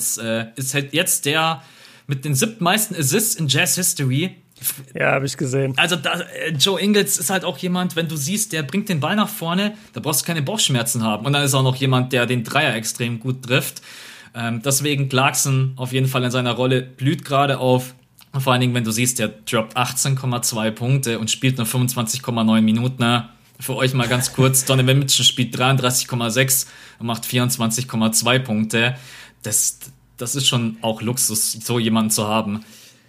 ist halt jetzt der mit den 7. meisten Assists in Jazz History. Ja, habe ich gesehen. Also Joe Ingles ist halt auch jemand, wenn du siehst, der bringt den Ball nach vorne, da brauchst du keine Bauchschmerzen haben. Und dann ist auch noch jemand, der den Dreier extrem gut trifft. Deswegen Clarkson auf jeden Fall in seiner Rolle blüht gerade auf. Vor allen Dingen, wenn du siehst, der droppt 18,2 Punkte und spielt nur 25,9 Minuten. Für euch mal ganz kurz, Donovan Mitchell spielt 33,6 und macht 24,2 Punkte. Das ist schon auch Luxus, so jemanden zu haben.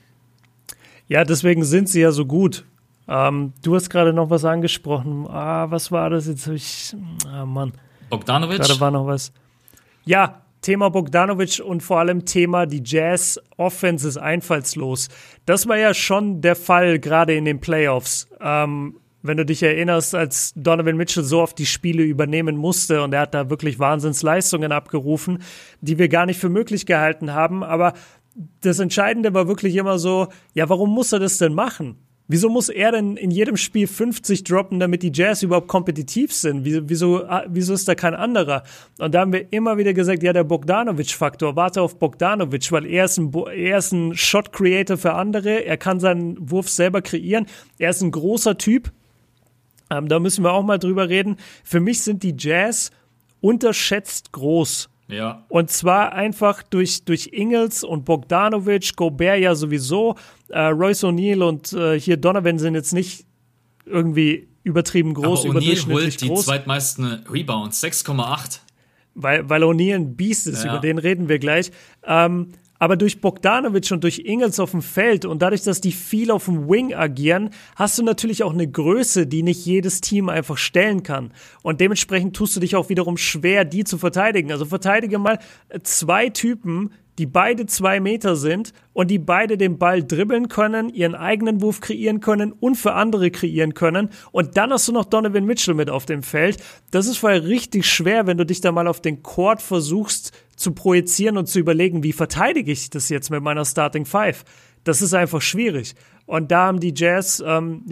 Ja, deswegen sind sie ja so gut. Du hast gerade noch was angesprochen. Was war das? Jetzt habe ich... Mann. Bogdanovic? Gerade war noch was. Ja, Thema Bogdanovic und vor allem Thema die Jazz-Offense ist einfallslos. Das war ja schon der Fall, gerade in den Playoffs. Wenn du dich erinnerst, als Donovan Mitchell so oft die Spiele übernehmen musste und er hat da wirklich Wahnsinnsleistungen abgerufen, die wir gar nicht für möglich gehalten haben. Aber das Entscheidende war wirklich immer so, ja, warum muss er das denn machen? Wieso muss er denn in jedem Spiel 50 droppen, damit die Jazz überhaupt kompetitiv sind? Wieso ist da kein anderer? Und da haben wir immer wieder gesagt, ja, der Bogdanovic-Faktor, warte auf Bogdanovic, weil er ist ein Shot-Creator für andere, er kann seinen Wurf selber kreieren, er ist ein großer Typ. Da müssen wir auch mal drüber reden. Für mich sind die Jazz unterschätzt groß. Ja. Und zwar einfach durch Ingles und Bogdanovic, Gobert ja sowieso, Royce O'Neal und hier Donovan sind jetzt nicht irgendwie übertrieben groß, aber O'Neal überdurchschnittlich holt die groß. zweitmeisten Rebounds, 6,8. Weil O'Neal ein Biest ist, Ja. über den reden wir gleich. Aber durch Bogdanovic und durch Ingles auf dem Feld und dadurch, dass die viel auf dem Wing agieren, hast du natürlich auch eine Größe, die nicht jedes Team einfach stellen kann. Und dementsprechend tust du dich auch wiederum schwer, die zu verteidigen. Also verteidige mal 2 Typen, die beide 2 Meter sind und die beide den Ball dribbeln können, ihren eigenen Wurf kreieren können und für andere kreieren können. Und dann hast du noch Donovan Mitchell mit auf dem Feld. Das ist vorher richtig schwer, wenn du dich da mal auf den Court versuchst zu projizieren und zu überlegen, wie verteidige ich das jetzt mit meiner Starting Five. Das ist einfach schwierig. Und da haben die Jazz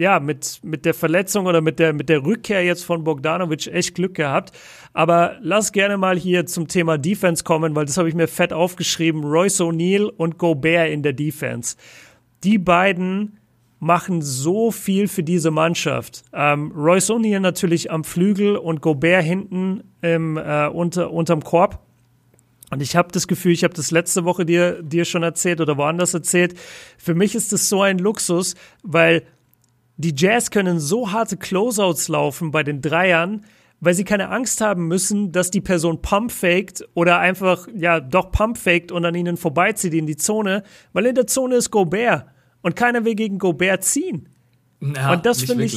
mit der Verletzung oder mit der Rückkehr jetzt von Bogdanovic echt Glück gehabt. Aber lass gerne mal hier zum Thema Defense kommen, weil das habe ich mir fett aufgeschrieben. Royce O'Neal und Gobert in der Defense. Die beiden machen so viel für diese Mannschaft. Royce O'Neal natürlich am Flügel und Gobert hinten unterm Korb. Und ich habe das Gefühl, ich habe das letzte Woche dir schon erzählt oder woanders erzählt. Für mich ist das so ein Luxus, weil die Jazz können so harte Closeouts laufen bei den Dreiern, weil sie keine Angst haben müssen, dass die Person pump-faked oder einfach, doch pump-faked und an ihnen vorbeizieht in die Zone, weil in der Zone ist Gobert und keiner will gegen Gobert ziehen. Ja, und das finde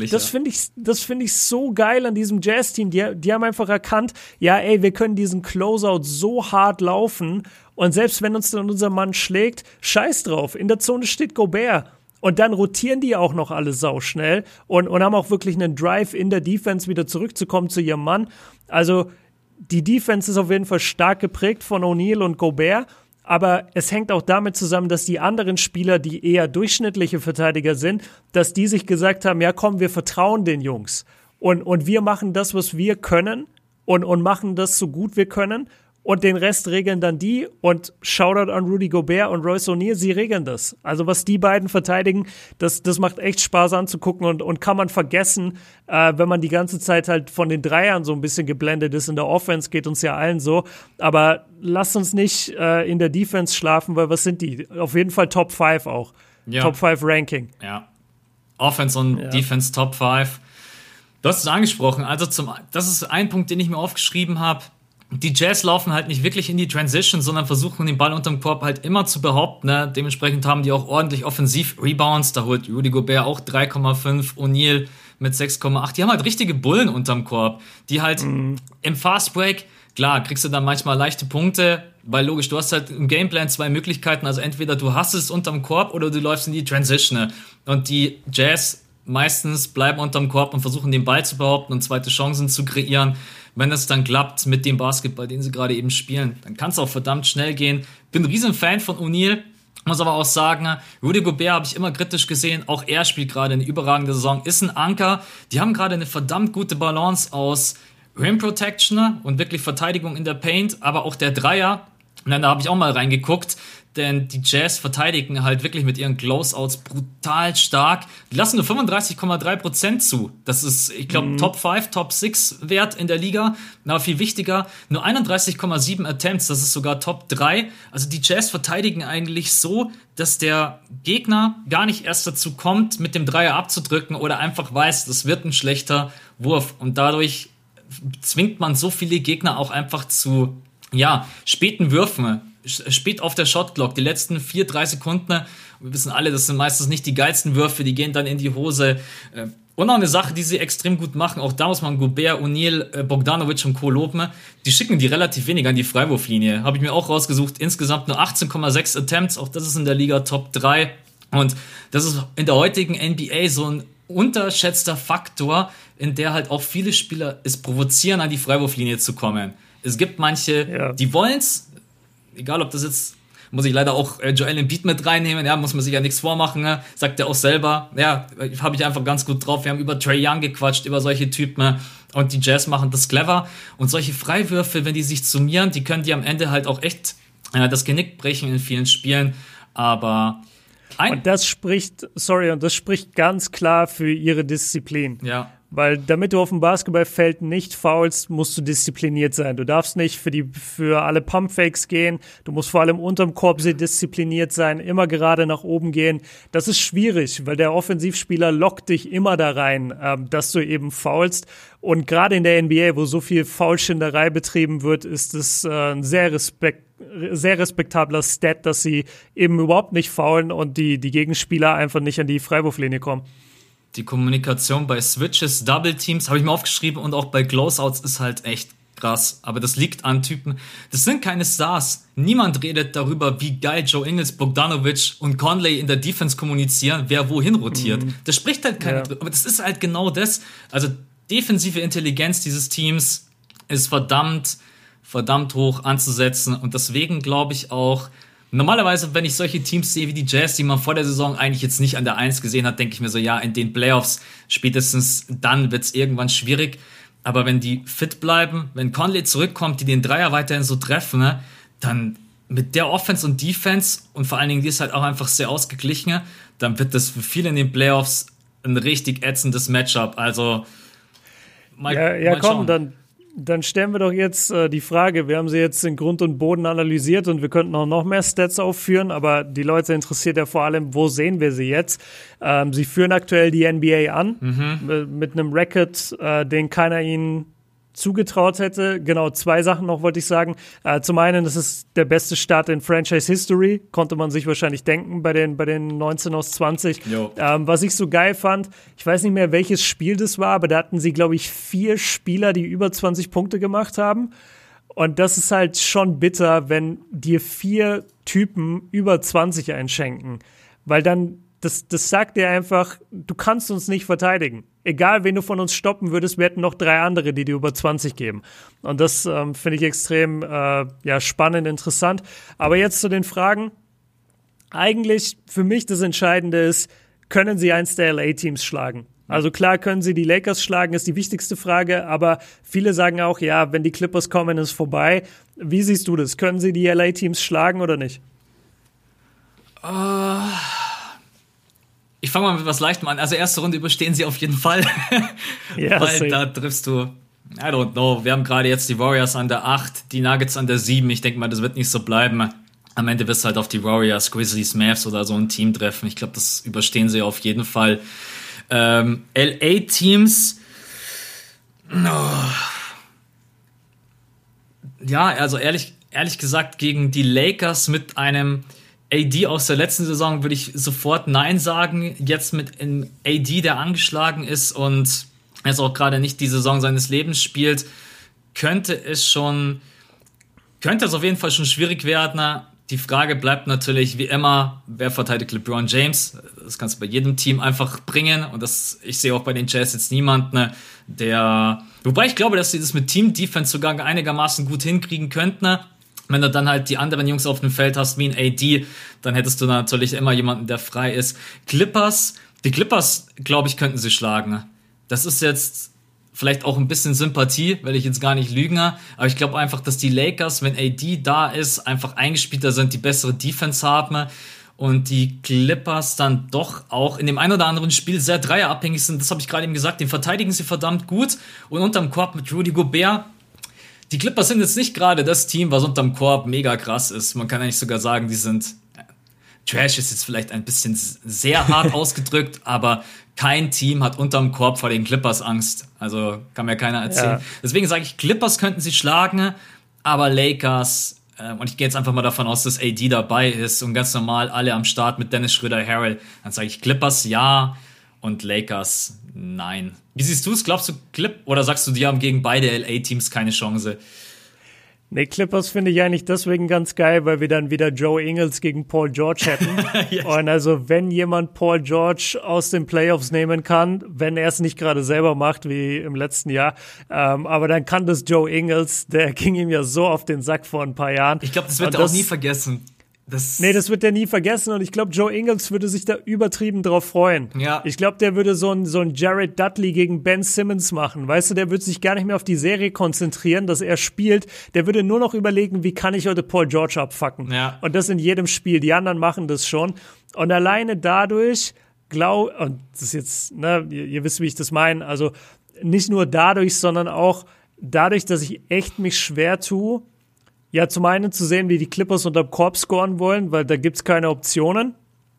ich so geil an diesem Jazz-Team. Die haben einfach erkannt, wir können diesen Closeout so hart laufen und selbst wenn uns dann unser Mann schlägt, scheiß drauf, in der Zone steht Gobert. Und dann rotieren die auch noch alle sauschnell und haben auch wirklich einen Drive in der Defense wieder zurückzukommen zu ihrem Mann. Also die Defense ist auf jeden Fall stark geprägt von O'Neal und Gobert. Aber es hängt auch damit zusammen, dass die anderen Spieler, die eher durchschnittliche Verteidiger sind, dass die sich gesagt haben, ja komm, wir vertrauen den Jungs. Und wir machen das, was wir können und machen das so gut wir können. Und den Rest regeln dann die. Und Shoutout an Rudy Gobert und Royce O'Neal, sie regeln das. Also was die beiden verteidigen, das macht echt Spaß anzugucken und kann man vergessen, wenn man die ganze Zeit halt von den Dreiern so ein bisschen geblendet ist. In der Offense geht uns ja allen so. Aber lasst uns nicht in der Defense schlafen, weil was sind die? Auf jeden Fall Top 5 auch. Ja. Top 5 Ranking. Ja. Offense und Defense Top 5. Du hast es angesprochen. Also das ist ein Punkt, den ich mir aufgeschrieben habe. Die Jazz laufen halt nicht wirklich in die Transition, sondern versuchen den Ball unterm Korb halt immer zu behaupten. Ne? Dementsprechend haben die auch ordentlich Offensiv-Rebounds. Da holt Rudy Gobert auch 3,5, O'Neal mit 6,8. Die haben halt richtige Bullen unterm Korb, die halt im Fastbreak, klar, kriegst du dann manchmal leichte Punkte, weil logisch, du hast halt im Gameplan zwei Möglichkeiten. Also entweder du hast es unterm Korb oder du läufst in die Transition. Ne? Und die Jazz meistens bleiben unterm Korb und versuchen den Ball zu behaupten und zweite Chancen zu kreieren. Wenn es dann klappt mit dem Basketball, den sie gerade eben spielen, dann kann es auch verdammt schnell gehen. Bin ein riesen Fan von O'Neal, muss aber auch sagen, Rudy Gobert habe ich immer kritisch gesehen. Auch er spielt gerade eine überragende Saison, ist ein Anker. Die haben gerade eine verdammt gute Balance aus Rim Protection und wirklich Verteidigung in der Paint, aber auch der Dreier. Und dann da habe ich auch mal reingeguckt, denn die Jazz verteidigen halt wirklich mit ihren Closeouts brutal stark. Die lassen nur 35,3% zu. Das ist, ich glaube, Top 5, Top 6 Wert in der Liga. Aber viel wichtiger, nur 31,7 Attempts, das ist sogar Top 3. Also die Jazz verteidigen eigentlich so, dass der Gegner gar nicht erst dazu kommt, mit dem Dreier abzudrücken oder einfach weiß, das wird ein schlechter Wurf. Und dadurch zwingt man so viele Gegner auch einfach zu späten Würfen. Spät auf der Shotclock, die letzten 4-3 Sekunden, wir wissen alle, das sind meistens nicht die geilsten Würfe, die gehen dann in die Hose. Und auch eine Sache, die sie extrem gut machen, auch da muss man Gobert, O'Neal, Bogdanovic und Co. loben, die schicken die relativ wenig an die Freiwurflinie. Habe ich mir auch rausgesucht, insgesamt nur 18,6 Attempts, auch das ist in der Liga Top 3. Und das ist in der heutigen NBA so ein unterschätzter Faktor, in der halt auch viele Spieler es provozieren, an die Freiwurflinie zu kommen. Es gibt manche, die wollen's, egal ob das jetzt, muss ich leider auch Joel Embiid mit reinnehmen, muss man sich ja nichts vormachen, ne? Sagt er auch selber, habe ich einfach ganz gut drauf, wir haben über Trae Young gequatscht, über solche Typen, und die Jazz machen das clever, und solche Freiwürfe, wenn die sich summieren, die können die am Ende halt auch echt das Genick brechen in vielen Spielen, aber und das spricht ganz klar für ihre Disziplin. Ja. Weil damit du auf dem Basketballfeld nicht foulst, musst du diszipliniert sein. Du darfst nicht für alle Pumpfakes gehen. Du musst vor allem unterm Korb sehr diszipliniert sein, immer gerade nach oben gehen. Das ist schwierig, weil der Offensivspieler lockt dich immer da rein, dass du eben foulst. Und gerade in der NBA, wo so viel Foulschinderei betrieben wird, ist es ein sehr respektabler Stat, dass sie eben überhaupt nicht foulen und die Gegenspieler einfach nicht an die Freiwurflinie kommen. Die Kommunikation bei Switches, Double Teams, habe ich mir aufgeschrieben, und auch bei Closeouts ist halt echt krass. Aber das liegt an Typen, das sind keine Stars. Niemand redet darüber, wie geil Joe Ingles, Bogdanovic und Conley in der Defense kommunizieren, wer wohin rotiert. Das spricht halt keiner drüber. Aber das ist halt genau das. Also defensive Intelligenz dieses Teams ist verdammt hoch anzusetzen. Und deswegen glaube ich auch, Normalerweise, wenn ich solche Teams sehe wie die Jazz, die man vor der Saison eigentlich jetzt nicht an der 1 gesehen hat, denke ich mir so, ja, in den Playoffs spätestens dann wird es irgendwann schwierig. Aber wenn die fit bleiben, wenn Conley zurückkommt, die den Dreier weiterhin so treffen, ne, dann mit der Offense und Defense und vor allen Dingen, die ist halt auch einfach sehr ausgeglichen, dann wird das für viele in den Playoffs ein richtig ätzendes Matchup. Also mal komm, dann stellen wir doch jetzt die Frage. Wir haben sie jetzt in Grund und Boden analysiert und wir könnten auch noch mehr Stats aufführen, aber die Leute interessiert ja vor allem, wo sehen wir sie jetzt? Sie führen aktuell die NBA an mit einem Record, den keiner ihnen zugetraut hätte. Genau, 2 Sachen noch wollte ich sagen. Zum einen, das ist der beste Start in Franchise History, konnte man sich wahrscheinlich denken bei den 19 aus 20. Was ich so geil fand, ich weiß nicht mehr, welches Spiel das war, aber da hatten sie, glaube ich, 4 Spieler, die über 20 Punkte gemacht haben. Und das ist halt schon bitter, wenn dir 4 Typen über 20 einschenken. Weil dann, das sagt dir einfach, du kannst uns nicht verteidigen. Egal, wen du von uns stoppen würdest, wir hätten noch 3 andere, die dir über 20 geben. Und das finde ich extrem spannend, interessant. Aber jetzt zu den Fragen. Eigentlich für mich das Entscheidende ist, können sie eins der LA-Teams schlagen? Also klar können sie die Lakers schlagen, ist die wichtigste Frage, aber viele sagen auch, ja, wenn die Clippers kommen, ist vorbei. Wie siehst du das? Können sie die LA-Teams schlagen oder nicht? Ich fange mal mit was Leichtem an. Also erste Runde überstehen sie auf jeden Fall. Ja, weil da triffst du, I don't know, wir haben gerade jetzt die Warriors an der 8, die Nuggets an der 7. Ich denke mal, das wird nicht so bleiben. Am Ende wirst du halt auf die Warriors, Grizzlies, Mavs oder so ein Team treffen. Ich glaube, das überstehen sie auf jeden Fall. LA-Teams, ja, also ehrlich gesagt, gegen die Lakers mit einem AD aus der letzten Saison würde ich sofort Nein sagen. Jetzt mit einem AD, der angeschlagen ist und jetzt auch gerade nicht die Saison seines Lebens spielt, könnte es auf jeden Fall schon schwierig werden. Die Frage bleibt natürlich wie immer, wer verteidigt LeBron James? Das kannst du bei jedem Team einfach bringen und ich sehe auch bei den Jazz jetzt niemanden, wobei ich glaube, dass sie das mit Team-Defense sogar einigermaßen gut hinkriegen könnten. Wenn du dann halt die anderen Jungs auf dem Feld hast, wie ein AD, dann hättest du natürlich immer jemanden, der frei ist. Die Clippers, glaube ich, könnten sie schlagen. Das ist jetzt vielleicht auch ein bisschen Sympathie, will ich jetzt gar nicht lügen, aber ich glaube einfach, dass die Lakers, wenn AD da ist, einfach eingespielter sind, die bessere Defense haben und die Clippers dann doch auch in dem ein oder anderen Spiel sehr dreierabhängig sind. Das habe ich gerade eben gesagt, den verteidigen sie verdammt gut und unterm Korb mit Rudy Gobert. Die Clippers sind jetzt nicht gerade das Team, was unterm Korb mega krass ist. Man kann eigentlich sogar sagen, die sind Trash ist jetzt vielleicht ein bisschen sehr hart ausgedrückt, aber kein Team hat unterm Korb vor den Clippers Angst. Also kann mir keiner erzählen. Ja. Deswegen sage ich, Clippers könnten sie schlagen, aber Lakers, und ich gehe jetzt einfach mal davon aus, dass AD dabei ist und ganz normal alle am Start mit Dennis Schröder-Harrell, dann sage ich Clippers ja und Lakers nein. Wie siehst du es? Glaubst du oder sagst du, die haben gegen beide LA-Teams keine Chance? Nee, Clippers finde ich eigentlich deswegen ganz geil, weil wir dann wieder Joe Ingles gegen Paul George hätten. Yes. Und also wenn jemand Paul George aus den Playoffs nehmen kann, wenn er es nicht gerade selber macht, wie im letzten Jahr, aber dann kann das Joe Ingles, der ging ihm ja so auf den Sack vor ein paar Jahren. Ich glaube, das wird er auch nie vergessen. Das wird er nie vergessen und ich glaube, Joe Ingles würde sich da übertrieben drauf freuen. Ja. Ich glaube, der würde so ein Jared Dudley gegen Ben Simmons machen. Weißt du, der würde sich gar nicht mehr auf die Serie konzentrieren, dass er spielt. Der würde nur noch überlegen, wie kann ich heute Paul George abfucken. Ja. Und das in jedem Spiel. Die anderen machen das schon. Und alleine dadurch, und das ist jetzt, ihr wisst, wie ich das meine, also nicht nur dadurch, sondern auch dadurch, dass ich echt mich schwer tue, ja, zum einen zu sehen, wie die Clippers unterm Korb scoren wollen, weil da gibt's keine Optionen.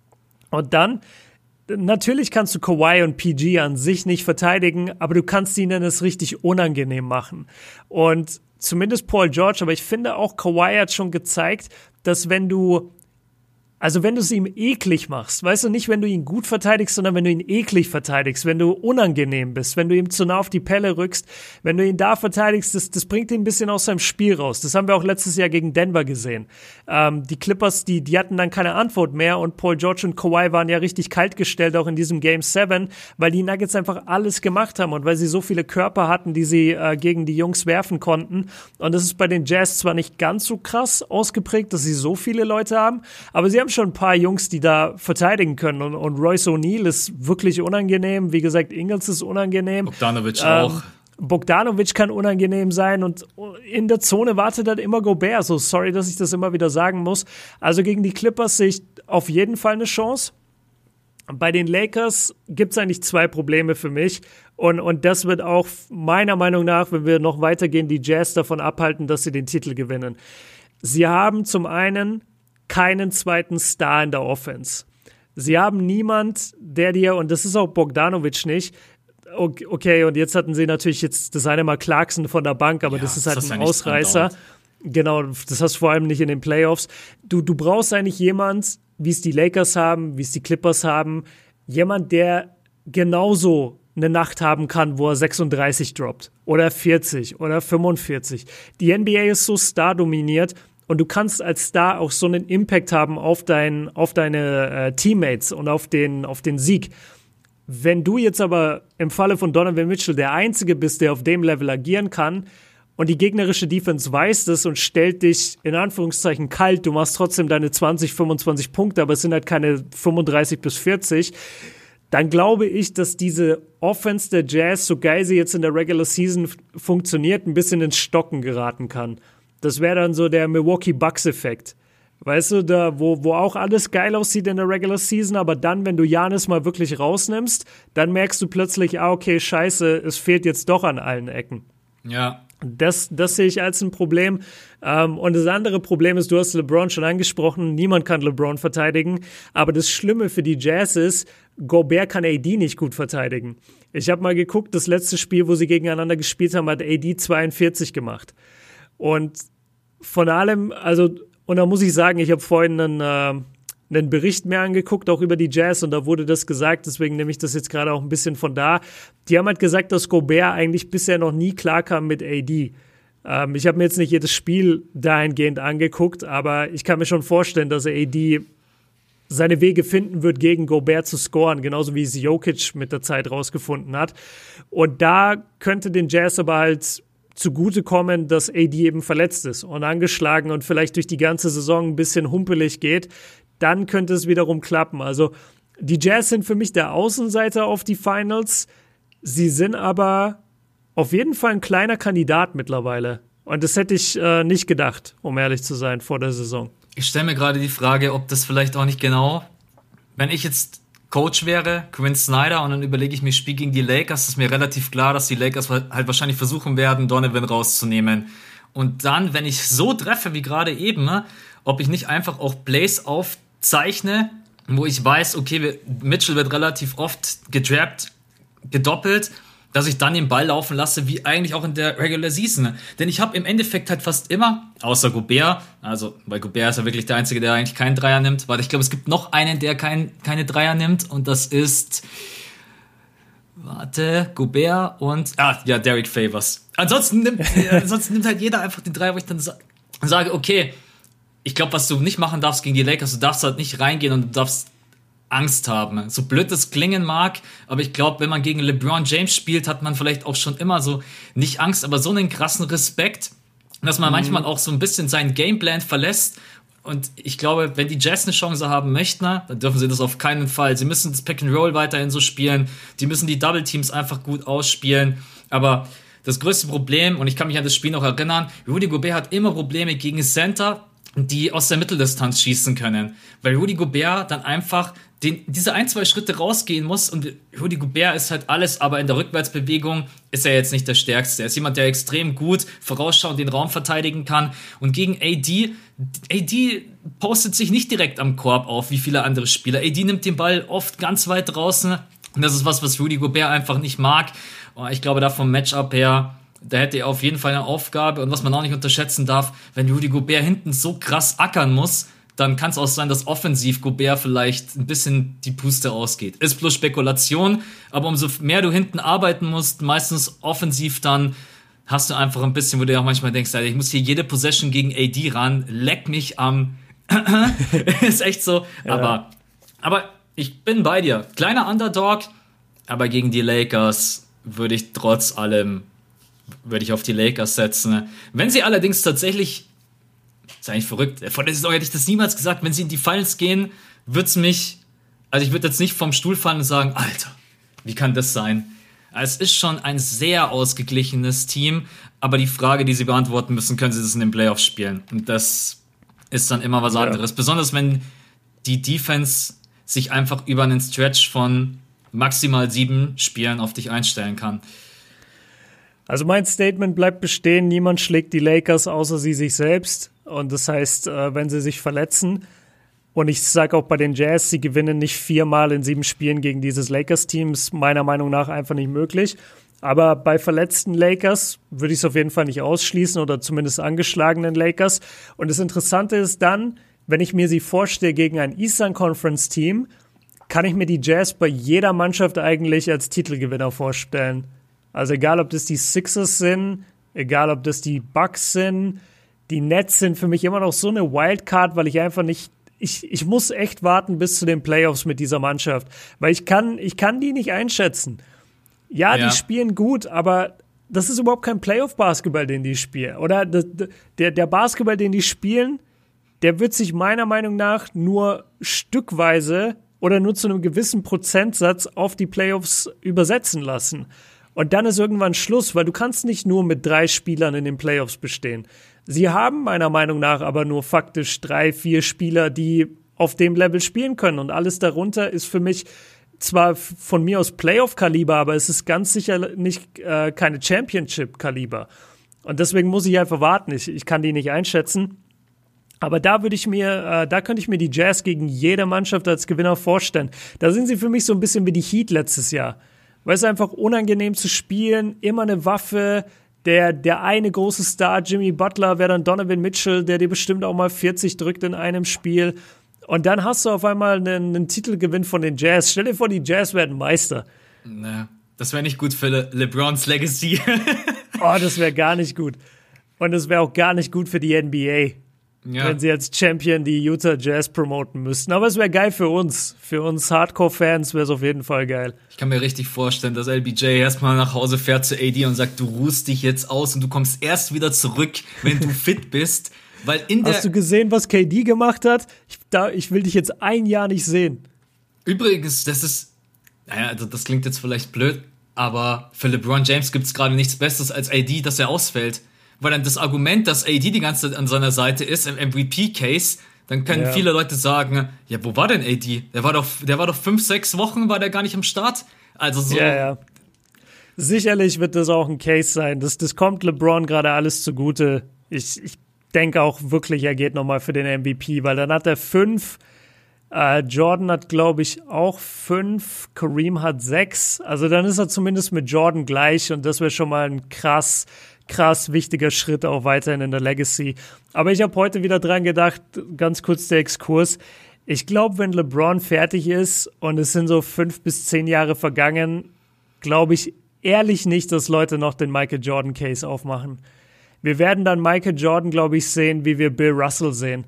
Und dann, natürlich kannst du Kawhi und PG an sich nicht verteidigen, aber du kannst ihnen es richtig unangenehm machen. Und zumindest Paul George, aber ich finde auch Kawhi hat schon gezeigt, dass wenn du Also wenn du es ihm eklig machst, weißt du, nicht wenn du ihn gut verteidigst, sondern wenn du ihn eklig verteidigst, wenn du unangenehm bist, wenn du ihm zu nah auf die Pelle rückst, wenn du ihn da verteidigst, das bringt ihn ein bisschen aus seinem Spiel raus. Das haben wir auch letztes Jahr gegen Denver gesehen. Die Clippers, die hatten dann keine Antwort mehr und Paul George und Kawhi waren ja richtig kaltgestellt, auch in diesem Game 7, weil die Nuggets einfach alles gemacht haben und weil sie so viele Körper hatten, die sie gegen die Jungs werfen konnten. Und das ist bei den Jazz zwar nicht ganz so krass ausgeprägt, dass sie so viele Leute haben, aber sie haben schon ein paar Jungs, die da verteidigen können. Und Royce O'Neal ist wirklich unangenehm. Wie gesagt, Ingles ist unangenehm. Bogdanovic auch. Bogdanovic kann unangenehm sein und in der Zone wartet dann immer Gobert. So, sorry, dass ich das immer wieder sagen muss. Also gegen die Clippers sehe ich auf jeden Fall eine Chance. Bei den Lakers gibt es eigentlich 2 Probleme für mich. Und das wird auch meiner Meinung nach, wenn wir noch weitergehen, die Jazz davon abhalten, dass sie den Titel gewinnen. Sie haben zum einen keinen zweiten Star in der Offense. Sie haben niemand, der dir, und das ist auch Bogdanovic nicht, okay, und jetzt hatten sie natürlich jetzt das eine Mal Clarkson von der Bank, aber ja, das ist halt ein Ausreißer. Genau, das hast du vor allem nicht in den Playoffs. Du brauchst eigentlich jemand, wie es die Lakers haben, wie es die Clippers haben, jemand, der genauso eine Nacht haben kann, wo er 36 droppt oder 40 oder 45. Die NBA ist so stardominiert. Und du kannst als Star auch so einen Impact haben auf deine Teammates und auf den Sieg. Wenn du jetzt aber im Falle von Donovan Mitchell der Einzige bist, der auf dem Level agieren kann und die gegnerische Defense weiß das und stellt dich in Anführungszeichen kalt, du machst trotzdem deine 20, 25 Punkte, aber es sind halt keine 35 bis 40, dann glaube ich, dass diese Offense der Jazz, so geil sie jetzt in der Regular Season funktioniert, ein bisschen ins Stocken geraten kann. Das wäre dann so der Milwaukee Bucks-Effekt. Weißt du, da, wo auch alles geil aussieht in der Regular Season, aber dann, wenn du Giannis mal wirklich rausnimmst, dann merkst du plötzlich, okay, scheiße, es fehlt jetzt doch an allen Ecken. Ja. Das sehe ich als ein Problem. Und das andere Problem ist, du hast LeBron schon angesprochen, niemand kann LeBron verteidigen, aber das Schlimme für die Jazz ist, Gobert kann AD nicht gut verteidigen. Ich habe mal geguckt, das letzte Spiel, wo sie gegeneinander gespielt haben, hat AD 42 gemacht. Und von allem, also, und da muss ich sagen, ich habe vorhin einen Bericht mehr angeguckt, auch über die Jazz, und da wurde das gesagt, deswegen nehme ich das jetzt gerade auch ein bisschen von da. Die haben halt gesagt, dass Gobert eigentlich bisher noch nie klarkam mit AD. Ich habe mir jetzt nicht jedes Spiel dahingehend angeguckt, aber ich kann mir schon vorstellen, dass AD seine Wege finden wird, gegen Gobert zu scoren, genauso wie es Jokic mit der Zeit rausgefunden hat. Und da könnte den Jazz aber halt zugutekommen, dass AD eben verletzt ist und angeschlagen und vielleicht durch die ganze Saison ein bisschen humpelig geht, dann könnte es wiederum klappen. Also die Jazz sind für mich der Außenseiter auf die Finals. Sie sind aber auf jeden Fall ein kleiner Kandidat mittlerweile. Und das hätte ich nicht gedacht, um ehrlich zu sein, vor der Saison. Ich stelle mir gerade die Frage, ob das vielleicht auch nicht genau, wenn ich jetzt Coach wäre, Quinn Snyder, und dann überlege ich mir, Spiel gegen die Lakers, ist mir relativ klar, dass die Lakers halt wahrscheinlich versuchen werden, Donovan rauszunehmen. Und dann, wenn ich so treffe wie gerade eben, ob ich nicht einfach auch Plays aufzeichne, wo ich weiß, okay, Mitchell wird relativ oft gedrappt, gedoppelt, dass ich dann den Ball laufen lasse, wie eigentlich auch in der Regular Season. Denn ich habe im Endeffekt halt fast immer, außer Gobert, also weil Gobert ist ja wirklich der Einzige, der eigentlich keinen Dreier nimmt, weil ich glaube, es gibt noch einen, der keine Dreier nimmt, und das ist Gobert und Derek Favors. Ansonsten nimmt halt jeder einfach den Dreier, wo ich dann sage, okay, ich glaube, was du nicht machen darfst gegen die Lakers, du darfst halt nicht reingehen und du darfst Angst haben. So blöd das klingen mag, aber ich glaube, wenn man gegen LeBron James spielt, hat man vielleicht auch schon immer so, nicht Angst, aber so einen krassen Respekt, dass man manchmal auch so ein bisschen seinen Gameplan verlässt. Und ich glaube, wenn die Jazz eine Chance haben möchten, dann dürfen sie das auf keinen Fall. Sie müssen das Pick and Roll weiterhin so spielen. Die müssen die Double Teams einfach gut ausspielen. Aber das größte Problem, und ich kann mich an das Spiel noch erinnern, Rudy Gobert hat immer Probleme gegen Center, die aus der Mitteldistanz schießen können. Weil Rudy Gobert dann einfach diese 1-2 Schritte rausgehen muss, und Rudy Gobert ist halt alles, aber in der Rückwärtsbewegung ist er jetzt nicht der Stärkste. Er ist jemand, der extrem gut vorausschauend den Raum verteidigen kann, und gegen AD postet sich nicht direkt am Korb auf, wie viele andere Spieler. AD nimmt den Ball oft ganz weit draußen, und das ist was Rudy Gobert einfach nicht mag. Und ich glaube, da vom Matchup her, da hätte er auf jeden Fall eine Aufgabe, und was man auch nicht unterschätzen darf, wenn Rudy Gobert hinten so krass ackern muss, dann kann es auch sein, dass offensiv Gobert vielleicht ein bisschen die Puste ausgeht. Ist bloß Spekulation, aber umso mehr du hinten arbeiten musst, meistens offensiv, dann hast du einfach ein bisschen, wo du auch manchmal denkst, Alter, ich muss hier jede Possession gegen AD ran, leck mich am ist echt so, ja. aber ich bin bei dir. Kleiner Underdog, aber gegen die Lakers würde ich trotz allem auf die Lakers setzen. Wenn sie allerdings tatsächlich, ist eigentlich verrückt, vor der Saison hätte ich das niemals gesagt, wenn sie in die Finals gehen, wird's mich, also ich würde jetzt nicht vom Stuhl fallen und sagen, Alter, wie kann das sein? Es ist schon ein sehr ausgeglichenes Team, aber die Frage, die sie beantworten müssen, können sie das in den Playoffs spielen? Und das ist dann immer was anderes. Besonders wenn die Defense sich einfach über einen Stretch von maximal 7 Spielen auf dich einstellen kann. Also mein Statement bleibt bestehen, niemand schlägt die Lakers außer sie sich selbst. Und das heißt, wenn sie sich verletzen, und ich sage auch bei den Jazz, sie gewinnen nicht 4-mal in 7 Spielen gegen dieses Lakers-Team, ist meiner Meinung nach einfach nicht möglich. Aber bei verletzten Lakers würde ich es auf jeden Fall nicht ausschließen oder zumindest angeschlagenen Lakers. Und das Interessante ist dann, wenn ich mir sie vorstelle gegen ein Eastern Conference Team, kann ich mir die Jazz bei jeder Mannschaft eigentlich als Titelgewinner vorstellen. Also egal, ob das die Sixers sind, egal, ob das die Bucks sind, die Nets sind für mich immer noch so eine Wildcard, weil ich einfach nicht, ich muss echt warten bis zu den Playoffs mit dieser Mannschaft, weil ich kann die nicht einschätzen. Ja, die spielen gut, aber das ist überhaupt kein Playoff-Basketball, den die spielen. Oder der Basketball, den die spielen, der wird sich meiner Meinung nach nur stückweise oder nur zu einem gewissen Prozentsatz auf die Playoffs übersetzen lassen. Und dann ist irgendwann Schluss, weil du kannst nicht nur mit 3 Spielern in den Playoffs bestehen. Sie haben meiner Meinung nach aber nur faktisch 3, 4 Spieler, die auf dem Level spielen können. Und alles darunter ist für mich zwar von mir aus Playoff-Kaliber, aber es ist ganz sicher nicht keine Championship-Kaliber. Und deswegen muss ich einfach warten. Ich kann die nicht einschätzen. Aber da könnte ich mir die Jazz gegen jede Mannschaft als Gewinner vorstellen. Da sind sie für mich so ein bisschen wie die Heat letztes Jahr. Weil es einfach unangenehm zu spielen, immer eine Waffe. Der eine große Star, Jimmy Butler, wäre dann Donovan Mitchell, der dir bestimmt auch mal 40 drückt in einem Spiel. Und dann hast du auf einmal einen Titelgewinn von den Jazz. Stell dir vor, die Jazz werden Meister. Na, das wäre nicht gut für LeBrons Legacy. Oh, das wäre gar nicht gut. Und das wäre auch gar nicht gut für die NBA. Ja. Wenn sie als Champion die Utah Jazz promoten müssten. Aber es wäre geil für uns. Für uns Hardcore-Fans wäre es auf jeden Fall geil. Ich kann mir richtig vorstellen, dass LBJ erstmal nach Hause fährt zu AD und sagt, du ruhst dich jetzt aus und du kommst erst wieder zurück, wenn du fit bist. Weil Hast du gesehen, was KD gemacht hat? Ich will dich jetzt 1 Jahr nicht sehen. Übrigens, das klingt jetzt vielleicht blöd, aber für LeBron James gibt es gerade nichts Besseres als AD, dass er ausfällt. Weil dann das Argument, dass AD die ganze Zeit an seiner Seite ist, im MVP-Case, dann können viele Leute sagen, ja, wo war denn AD? Der war doch 5, 6 Wochen, war der gar nicht am Start? Also so. Ja. Sicherlich wird das auch ein Case sein. Das kommt LeBron gerade alles zugute. Ich denke auch wirklich, er geht nochmal für den MVP, weil dann hat er 5, Jordan hat, glaube ich, auch 5, Kareem hat 6. Also dann ist er zumindest mit Jordan gleich und das wäre schon mal ein krass wichtiger Schritt auch weiterhin in der Legacy. Aber ich habe heute wieder dran gedacht, ganz kurz der Exkurs, ich glaube, wenn LeBron fertig ist und es sind so 5 bis 10 Jahre vergangen, glaube ich ehrlich nicht, dass Leute noch den Michael Jordan Case aufmachen. Wir werden dann Michael Jordan, glaube ich, sehen, wie wir Bill Russell sehen.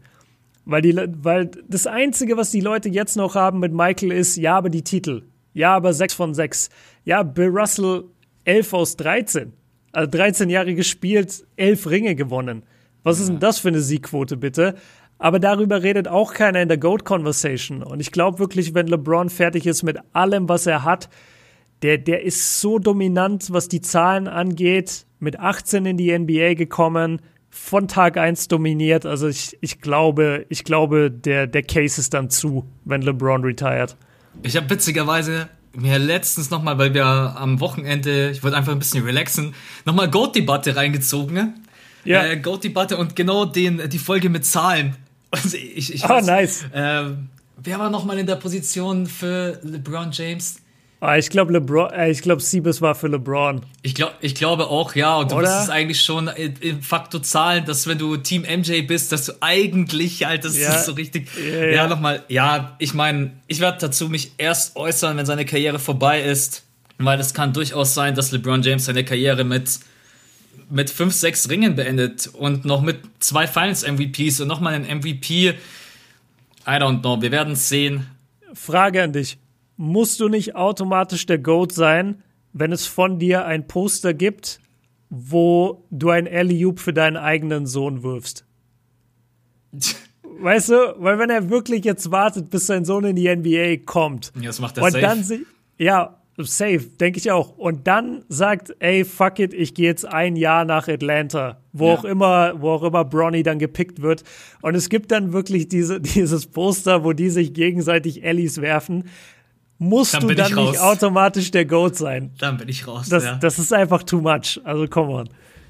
Weil das Einzige, was die Leute jetzt noch haben mit Michael ist, ja, aber die Titel. Ja, aber 6 von 6. Ja, Bill Russell 11 aus 13. Also 13 Jahre gespielt, 11 Ringe gewonnen. Was ist denn das für eine Siegquote, bitte? Aber darüber redet auch keiner in der GOAT-Conversation. Und ich glaube wirklich, wenn LeBron fertig ist mit allem, was er hat, der ist so dominant, was die Zahlen angeht, mit 18 in die NBA gekommen, von Tag 1 dominiert. Also ich glaube, der Case ist dann zu, wenn LeBron retired. Ich habe witzigerweise mir letztens nochmal, weil wir am Wochenende, ich wollte einfach ein bisschen relaxen, nochmal GOAT-Debatte reingezogen, ne? Ja. GOAT-Debatte und genau die Folge mit Zahlen. Also nice. Wer war nochmal in der Position für LeBron James? Ich glaube, Siebes war für LeBron. Ich glaube auch, ja. Und du Oder? wusstest eigentlich schon in Faktor Zahlen, dass wenn du Team MJ bist, dass du eigentlich halt, das ist so richtig. Ja, nochmal. Ja, ich meine, ich werde dazu mich erst äußern, wenn seine Karriere vorbei ist. Weil es kann durchaus sein, dass LeBron James seine Karriere mit 5, 6 Ringen beendet und noch mit 2 Finals-MVPs und nochmal einen MVP. I don't know. Wir werden es sehen. Frage an dich. Musst du nicht automatisch der GOAT sein, wenn es von dir ein Poster gibt, wo du ein Alley-Oop für deinen eigenen Sohn wirfst? Weißt du, weil wenn er wirklich jetzt wartet, bis sein Sohn in die NBA kommt. Ja, das macht er und safe. Dann safe, denke ich auch. Und dann sagt, ey, fuck it, ich gehe jetzt ein Jahr nach Atlanta, wo auch immer Bronny dann gepickt wird. Und es gibt dann wirklich dieses Poster, wo die sich gegenseitig Allies werfen. Musst du dann nicht automatisch der GOAT sein? Dann bin ich raus, Das ist einfach too much. Also, come on.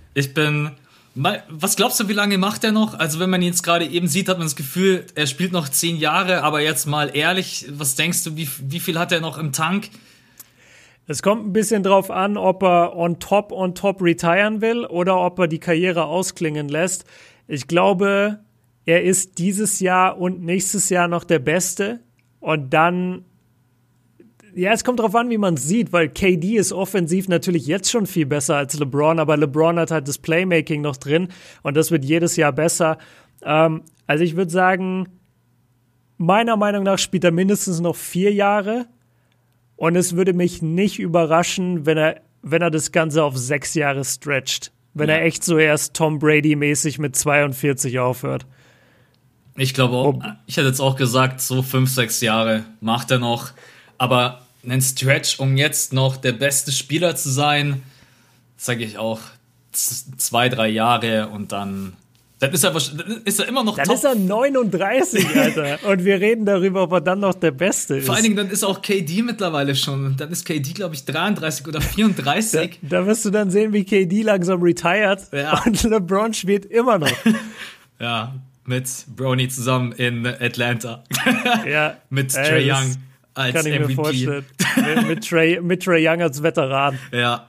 Was glaubst du, wie lange macht er noch? Also, wenn man ihn jetzt gerade eben sieht, hat man das Gefühl, er spielt noch 10 Jahre, aber jetzt mal ehrlich, was denkst du, wie viel hat er noch im Tank? Es kommt ein bisschen drauf an, ob er on top retiren will oder ob er die Karriere ausklingen lässt. Ich glaube, er ist dieses Jahr und nächstes Jahr noch der Beste. Und dann, ja, es kommt drauf an, wie man es sieht, weil KD ist offensiv natürlich jetzt schon viel besser als LeBron, aber LeBron hat halt das Playmaking noch drin und das wird jedes Jahr besser. Also ich würde sagen, meiner Meinung nach spielt er mindestens noch 4 Jahre. Und es würde mich nicht überraschen, wenn er das Ganze auf 6 Jahre stretcht. Wenn er echt so erst Tom Brady-mäßig mit 42 aufhört. Ich glaube auch, ich hätte jetzt auch gesagt, so 5, 6 Jahre macht er noch. Aber einen Stretch, um jetzt noch der beste Spieler zu sein, sage ich auch 2, 3 Jahre und dann ist er immer noch Dann top. ist er 39, Alter. Und wir reden darüber, ob er dann noch der Beste ist. Vor allen Dingen, dann ist auch KD mittlerweile schon. Dann ist KD, glaube ich, 33 oder 34. Da wirst du dann sehen, wie KD langsam retired. Ja. Und LeBron spielt immer noch. Ja, mit Bronny zusammen in Atlanta. Ja. Mit Trae Young als kann ich MVP. Mir vorstellen. mit Trae Young als Veteran. Ja.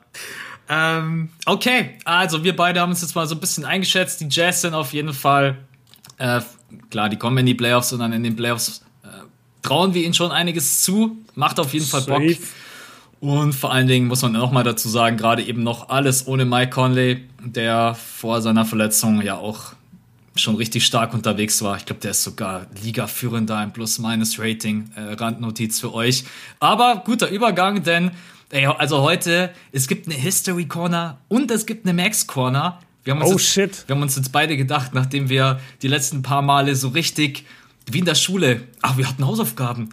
Okay, also wir beide haben uns jetzt mal so ein bisschen eingeschätzt. Die Jazz sind auf jeden Fall, klar, die kommen in die Playoffs und dann in den Playoffs trauen wir ihnen schon einiges zu. Macht auf jeden Fall Bock. Und vor allen Dingen muss man nochmal dazu sagen, gerade eben noch alles ohne Mike Conley, der vor seiner Verletzung ja auch schon richtig stark unterwegs war. Ich glaube, der ist sogar Liga-Führender im Plus-Minus-Rating. Randnotiz für euch. Aber guter Übergang, denn also heute, es gibt eine History Corner und es gibt eine Max Corner. Wir haben uns jetzt beide gedacht, nachdem wir die letzten paar Male so richtig wie in der Schule. Ach, wir hatten Hausaufgaben.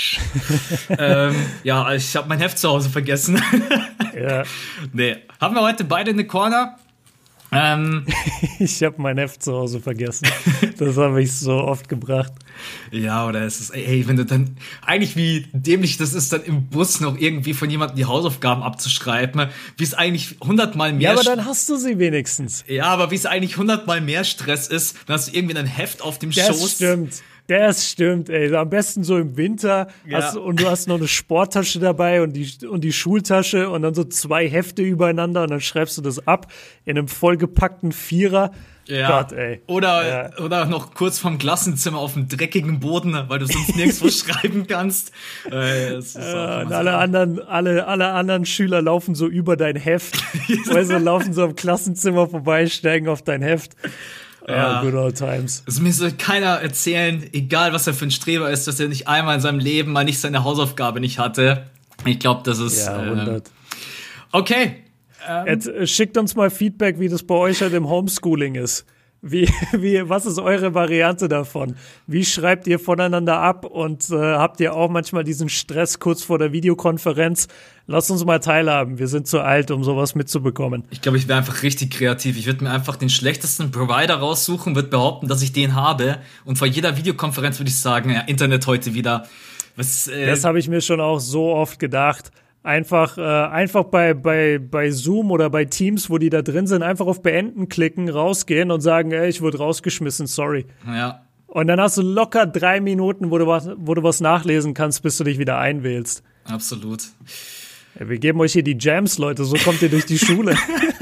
Ja, ich habe mein Heft zu Hause vergessen. Ja. Nee, haben wir heute beide eine Corner? Ich habe mein Heft zu Hause vergessen. Das habe ich so oft gebracht. Ja, oder es ist, wenn du dann, eigentlich wie dämlich das ist, dann im Bus noch irgendwie von jemandem die Hausaufgaben abzuschreiben, wie es eigentlich 100-mal mehr... Ja, aber dann hast du sie wenigstens. Ja, aber wie es eigentlich 100-mal mehr Stress ist, dann hast du irgendwie ein Heft auf dem Schoß. Das stimmt, ey. Am besten so im Winter und du hast noch eine Sporttasche dabei und die Schultasche und dann so 2 Hefte übereinander und dann schreibst du das ab in einem vollgepackten Vierer. Ja. Gott, ey. Oder noch kurz vorm Klassenzimmer auf dem dreckigen Boden, weil du sonst nirgendwo schreiben kannst. Und alle anderen Schüler laufen so über dein Heft. Also laufen so am Klassenzimmer vorbei, steigen auf dein Heft. Ja, good old times. Also mir soll keiner erzählen, egal was er für ein Streber ist, dass er nicht einmal in seinem Leben mal nicht seine Hausaufgabe nicht hatte. Ich glaube, das ist... Ja, 100. Okay. Jetzt, schickt uns mal Feedback, wie das bei euch halt im Homeschooling ist. Was ist eure Variante davon? Wie schreibt ihr voneinander ab und habt ihr auch manchmal diesen Stress kurz vor der Videokonferenz? Lasst uns mal teilhaben. Wir sind zu alt, um sowas mitzubekommen. Ich glaube, ich wäre einfach richtig kreativ. Ich würde mir einfach den schlechtesten Provider raussuchen, würde behaupten, dass ich den habe. Und vor jeder Videokonferenz würde ich sagen, ja, Internet heute wieder. Das habe ich mir schon auch so oft gedacht. Einfach bei Zoom oder bei Teams, wo die da drin sind, einfach auf Beenden klicken, rausgehen und sagen, ey, ich wurde rausgeschmissen, sorry. Ja. Und dann hast du locker 3 Minuten, wo du was nachlesen kannst, bis du dich wieder einwählst. Absolut. Ja, wir geben euch hier die Jams, Leute, so kommt ihr durch die Schule.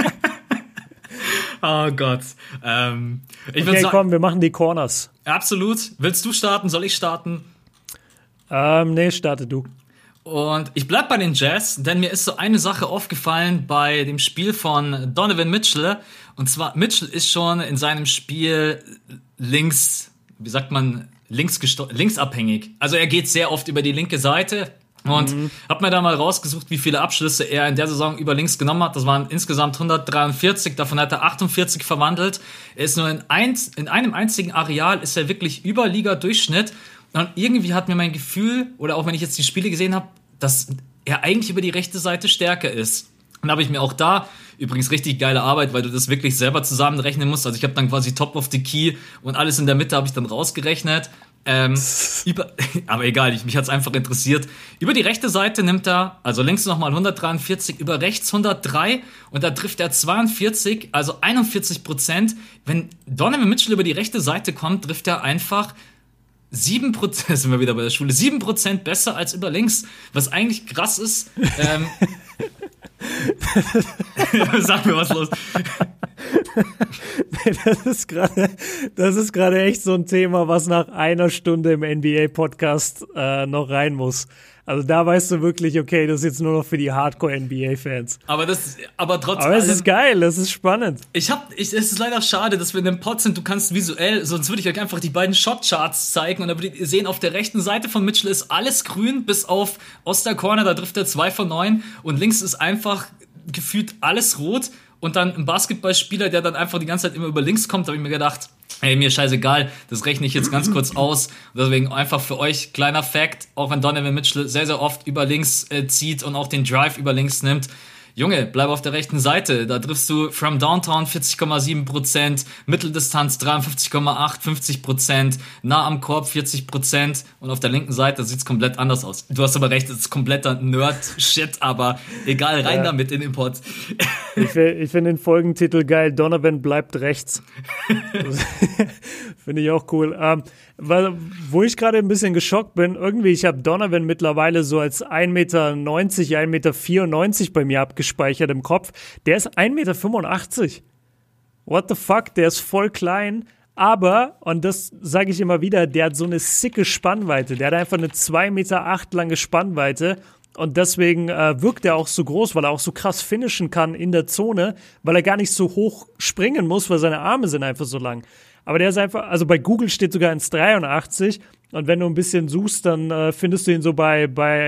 Oh Gott. Okay, komm, wir machen die Corners. Absolut. Willst du starten? Soll ich starten? Nee, starte du. Und ich bleib bei den Jazz, denn mir ist so eine Sache aufgefallen bei dem Spiel von Donovan Mitchell. Und zwar, Mitchell ist schon in seinem Spiel linksabhängig. Also er geht sehr oft über die linke Seite. Und hab mir da mal rausgesucht, wie viele Abschlüsse er in der Saison über links genommen hat. Das waren insgesamt 143, davon hat er 48 verwandelt. Er ist nur in einem einzigen Areal, ist er wirklich über Liga-Durchschnitt. Und irgendwie hat mir mein Gefühl, oder auch wenn ich jetzt die Spiele gesehen habe, dass er eigentlich über die rechte Seite stärker ist. Und da habe ich mir auch da, übrigens richtig geile Arbeit, weil du das wirklich selber zusammenrechnen musst. Also ich habe dann quasi Top of the Key und alles in der Mitte habe ich dann rausgerechnet. Aber egal, mich hat's einfach interessiert. Über die rechte Seite nimmt er, also links nochmal 143, über rechts 103 und da trifft er 42, also 41%. Wenn Donovan Mitchell über die rechte Seite kommt, trifft er einfach 7%, sind wir wieder bei der Schule, 7% besser als über links, was eigentlich krass ist. Sag mir was los. Das ist gerade echt so ein Thema, was nach einer Stunde im NBA-Podcast noch rein muss. Also da weißt du wirklich, okay, das ist jetzt nur noch für die Hardcore-NBA-Fans. Aber trotzdem. Aber es ist geil, das ist spannend. Es ist leider schade, dass wir in dem Pod sind. Du kannst visuell, sonst würde ich euch einfach die beiden Shot-Charts zeigen und dann würdet ihr sehen, auf der rechten Seite von Mitchell ist alles grün, bis auf Ostercorner, da trifft er 2 von 9 und links ist einfach gefühlt alles rot. Und dann ein Basketballspieler, der dann einfach die ganze Zeit immer über links kommt, habe ich mir gedacht, ey, mir scheißegal, das rechne ich jetzt ganz kurz aus. Und deswegen einfach für euch, kleiner Fact, auch wenn Donovan Mitchell sehr, sehr oft über links zieht und auch den Drive über links nimmt, Junge, bleib auf der rechten Seite. Da triffst du from Downtown 40,7%, Mitteldistanz 53,8%, 50%, nah am Korb 40% und auf der linken Seite sieht's komplett anders aus. Du hast aber recht, das ist kompletter Nerd-Shit, aber egal, rein damit in den Pod. Ich finde den Folgentitel geil, Donovan bleibt rechts. Finde ich auch cool. Wo ich gerade ein bisschen geschockt bin, irgendwie, ich habe Donovan mittlerweile so als 1,90 Meter, 1,94 Meter bei mir abgespeichert im Kopf. Der ist 1,85 Meter. What the fuck? Der ist voll klein. Aber, und das sage ich immer wieder, der hat so eine sicke Spannweite. Der hat einfach eine 2,8 Meter lange Spannweite. Und deswegen wirkt er auch so groß, weil er auch so krass finishen kann in der Zone, weil er gar nicht so hoch springen muss, weil seine Arme sind einfach so lang. Aber der ist einfach, also bei Google steht sogar 1,83 und wenn du ein bisschen suchst, dann findest du ihn so bei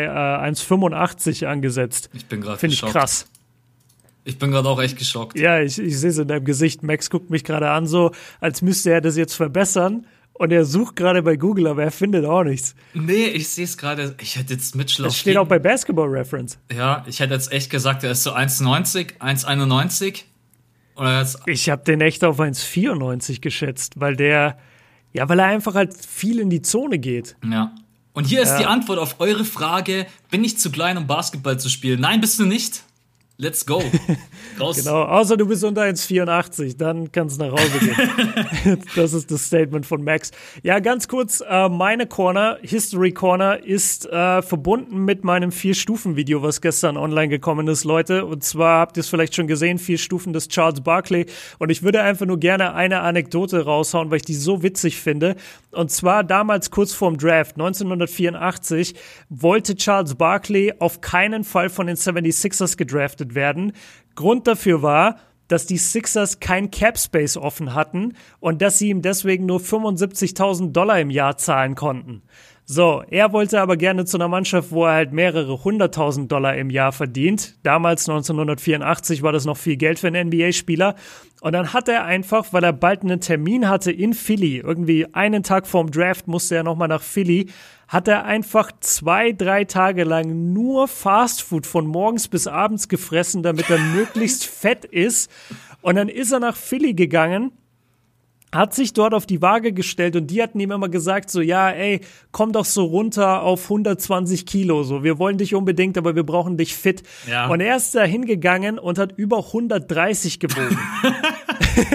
1,85 angesetzt. Ich bin gerade Finde ich krass. Ich bin gerade auch echt geschockt. Ja, ich sehe es in deinem Gesicht. Max guckt mich gerade an, so als müsste er das jetzt verbessern. Und er sucht gerade bei Google, aber er findet auch nichts. Nee, ich sehe es gerade. Ich hätte jetzt Mitchell Das steht auch bei Basketball Reference. Ja, ich hätte jetzt echt gesagt, er ist so 1,90, 1,91. Ich habe den echt auf 1,94 geschätzt, weil er einfach halt viel in die Zone geht. Ja. Und hier ist die Antwort auf eure Frage, bin ich zu klein, um Basketball zu spielen? Nein, bist du nicht. Let's go. Raus. Genau, außer du bist unter 1,84, dann kannst du nach Hause gehen. Das ist das Statement von Max. Ja, ganz kurz, meine Corner, History Corner, ist verbunden mit meinem 4-Stufen-Video, was gestern online gekommen ist, Leute. Und zwar habt ihr es vielleicht schon gesehen, 4 Stufen des Charles Barkley. Und ich würde einfach nur gerne eine Anekdote raushauen, weil ich die so witzig finde. Und zwar damals kurz vorm Draft, 1984, wollte Charles Barkley auf keinen Fall von den 76ers gedraftet werden. Grund dafür war, dass die Sixers kein Cap-Space offen hatten und dass sie ihm deswegen nur $75.000 im Jahr zahlen konnten. So, er wollte aber gerne zu einer Mannschaft, wo er halt mehrere $100.000 im Jahr verdient. Damals, 1984, war das noch viel Geld für einen NBA-Spieler. Und dann hat er einfach, weil er bald einen Termin hatte in Philly, irgendwie einen Tag vorm Draft musste er nochmal nach Philly, hat er einfach 2-3 Tage lang nur Fastfood von morgens bis abends gefressen, damit er möglichst fett ist. Und dann ist er nach Philly gegangen, hat sich dort auf die Waage gestellt und die hatten ihm immer gesagt, so, ja, ey, komm doch so runter auf 120 Kilo, so, wir wollen dich unbedingt, aber wir brauchen dich fit. Ja. Und er ist da hingegangen und hat über 130 gewogen.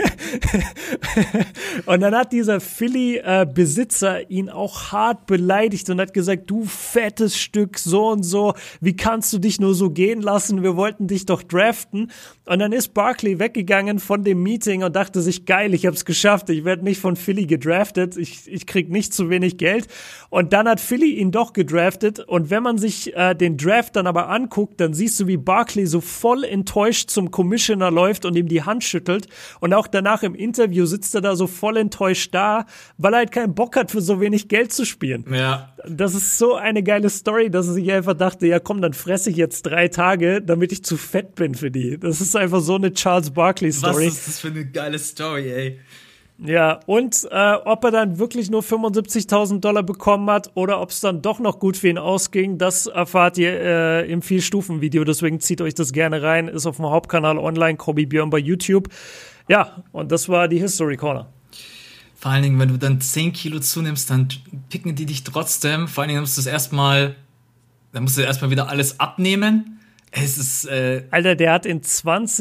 Und dann hat dieser Philly-Besitzer ihn auch hart beleidigt und hat gesagt, du fettes Stück, so und so, wie kannst du dich nur so gehen lassen? Wir wollten dich doch draften. Und dann ist Barkley weggegangen von dem Meeting und dachte sich, geil, ich hab's geschafft, ich werde nicht von Philly gedraftet, ich krieg nicht zu wenig Geld. Und dann hat Philly ihn doch gedraftet. Und wenn man sich den Draft dann aber anguckt, dann siehst du, wie Barkley so voll enttäuscht zum Commissioner läuft und ihm die Hand schüttelt. Und auch danach im Interview sitzt er da so voll enttäuscht da, weil er halt keinen Bock hat, für so wenig Geld zu spielen. Ja. Das ist so eine geile Story, dass er sich einfach dachte, ja komm, dann fresse ich jetzt 3 Tage, damit ich zu fett bin für die. Das ist einfach so eine Charles Barkley-Story. Was ist das für eine geile Story, ey? Ja, und ob er dann wirklich nur $75.000 bekommen hat oder ob es dann doch noch gut für ihn ausging, das erfahrt ihr im 4-Stufen-Video. Deswegen zieht euch das gerne rein. Ist auf dem Hauptkanal online, Kobi Björn bei YouTube. Ja, und das war die History Corner. Vor allen Dingen, wenn du dann 10 Kilo zunimmst, dann picken die dich trotzdem. Vor allen Dingen musst du dann musst du erstmal wieder alles abnehmen. Es ist, Alter, der hat in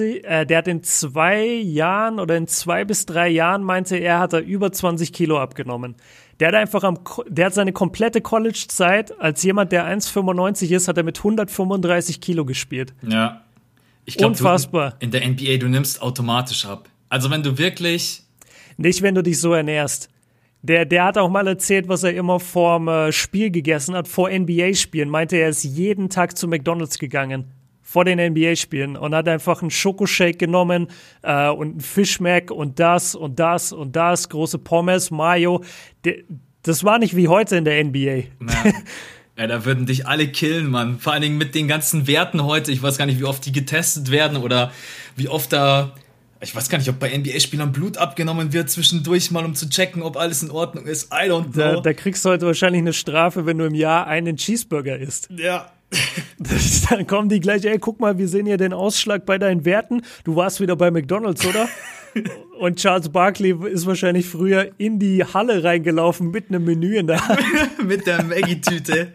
2 Jahren oder in 2 bis 3 Jahren, meinte er, hat er über 20 Kilo abgenommen. Der hat seine komplette College-Zeit, als jemand, der 1,95 ist, hat er mit 135 Kilo gespielt. Ja. Ich glaube, unfassbar. In der NBA, du nimmst automatisch ab. Also wenn du wirklich... Nicht, wenn du dich so ernährst. Der hat auch mal erzählt, was er immer vorm Spiel gegessen hat, vor NBA-Spielen. Meinte, er ist jeden Tag zu McDonald's gegangen, vor den NBA-Spielen, und hat einfach einen Schokoshake genommen und einen Fischmack und das und das und das, große Pommes, Mayo. Das war nicht wie heute in der NBA. Ja, da würden dich alle killen, Mann. Vor allen Dingen mit den ganzen Werten heute. Ich weiß gar nicht, wie oft die getestet werden oder wie oft da... Ich weiß gar nicht, ob bei NBA-Spielern Blut abgenommen wird zwischendurch mal, um zu checken, ob alles in Ordnung ist. I don't know. Da kriegst du heute wahrscheinlich eine Strafe, wenn du im Jahr einen Cheeseburger isst. Ja. Dann kommen die gleich, ey, guck mal, wir sehen hier den Ausschlag bei deinen Werten. Du warst wieder bei McDonald's, oder? Und Charles Barkley ist wahrscheinlich früher in die Halle reingelaufen mit einem Menü in der Hand. Mit der Maggie-Tüte.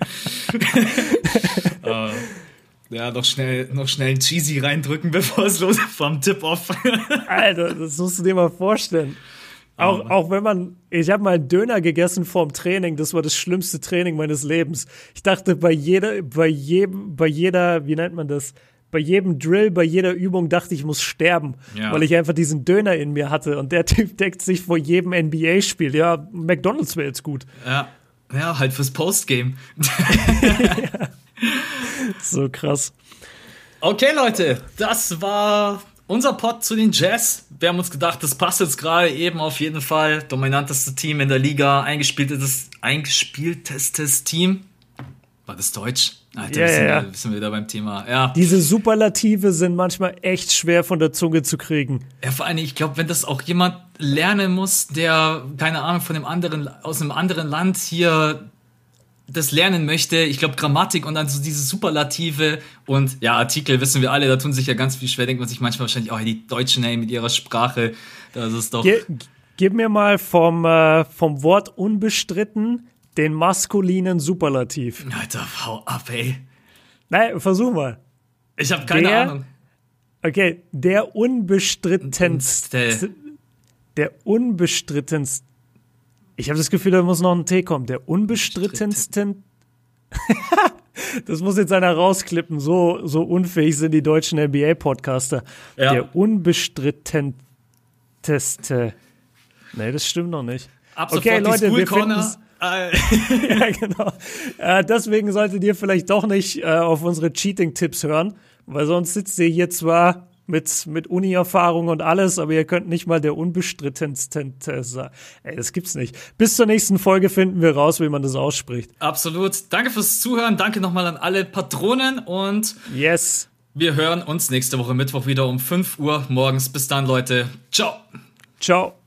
Ja, noch schnell einen Cheesy reindrücken, bevor es los ist vom Tip-Off. Alter, das musst du dir mal vorstellen. Auch wenn ich habe mal einen Döner gegessen vorm Training, das war das schlimmste Training meines Lebens. Ich dachte, bei jeder, wie nennt man das? Bei jedem Drill, bei jeder Übung dachte ich muss sterben, weil ich einfach diesen Döner in mir hatte. Und der Typ deckt sich vor jedem NBA-Spiel. Ja, McDonald's wäre jetzt gut. Ja, halt fürs Postgame. Ja. So krass. Okay, Leute, das war unser Pod zu den Jazz. Wir haben uns gedacht, das passt jetzt gerade eben auf jeden Fall. Dominanteste Team in der Liga, eingespieltestes Team. War das Deutsch? Alter, wissen wir wieder beim Thema. Ja. Diese Superlative sind manchmal echt schwer von der Zunge zu kriegen. Ja, vor allem, ich glaube, wenn das auch jemand lernen muss, der, keine Ahnung, aus einem anderen Land hier das lernen möchte, ich glaube Grammatik und dann so diese Superlative und ja, Artikel, wissen wir alle, da tun sich ja ganz viel schwer, denkt man sich manchmal wahrscheinlich, die Deutschen, mit ihrer Sprache, das ist doch... Gib mir mal vom Wort unbestritten den maskulinen Superlativ. Alter, hau ab, ey. Nein, versuch mal. Ich habe keine Ahnung. Okay, der unbestrittenste. Ich habe das Gefühl, da muss noch ein T kommen. Der unbestrittensten. Das muss jetzt einer rausklippen. So unfähig sind die deutschen NBA-Podcaster. Ja. Der unbestrittenste. Nee, das stimmt noch nicht. Okay, Leute, wir finden ja, genau. Deswegen solltet ihr vielleicht doch nicht auf unsere Cheating-Tipps hören, weil sonst sitzt ihr hier zwar mit Uni-Erfahrung und alles, aber ihr könnt nicht mal der unbestrittenste sein. Ey, das gibt's nicht. Bis zur nächsten Folge finden wir raus, wie man das ausspricht. Absolut. Danke fürs Zuhören. Danke nochmal an alle Patronen und yes. Wir hören uns nächste Woche Mittwoch wieder um 5 Uhr morgens. Bis dann, Leute. Ciao. Ciao.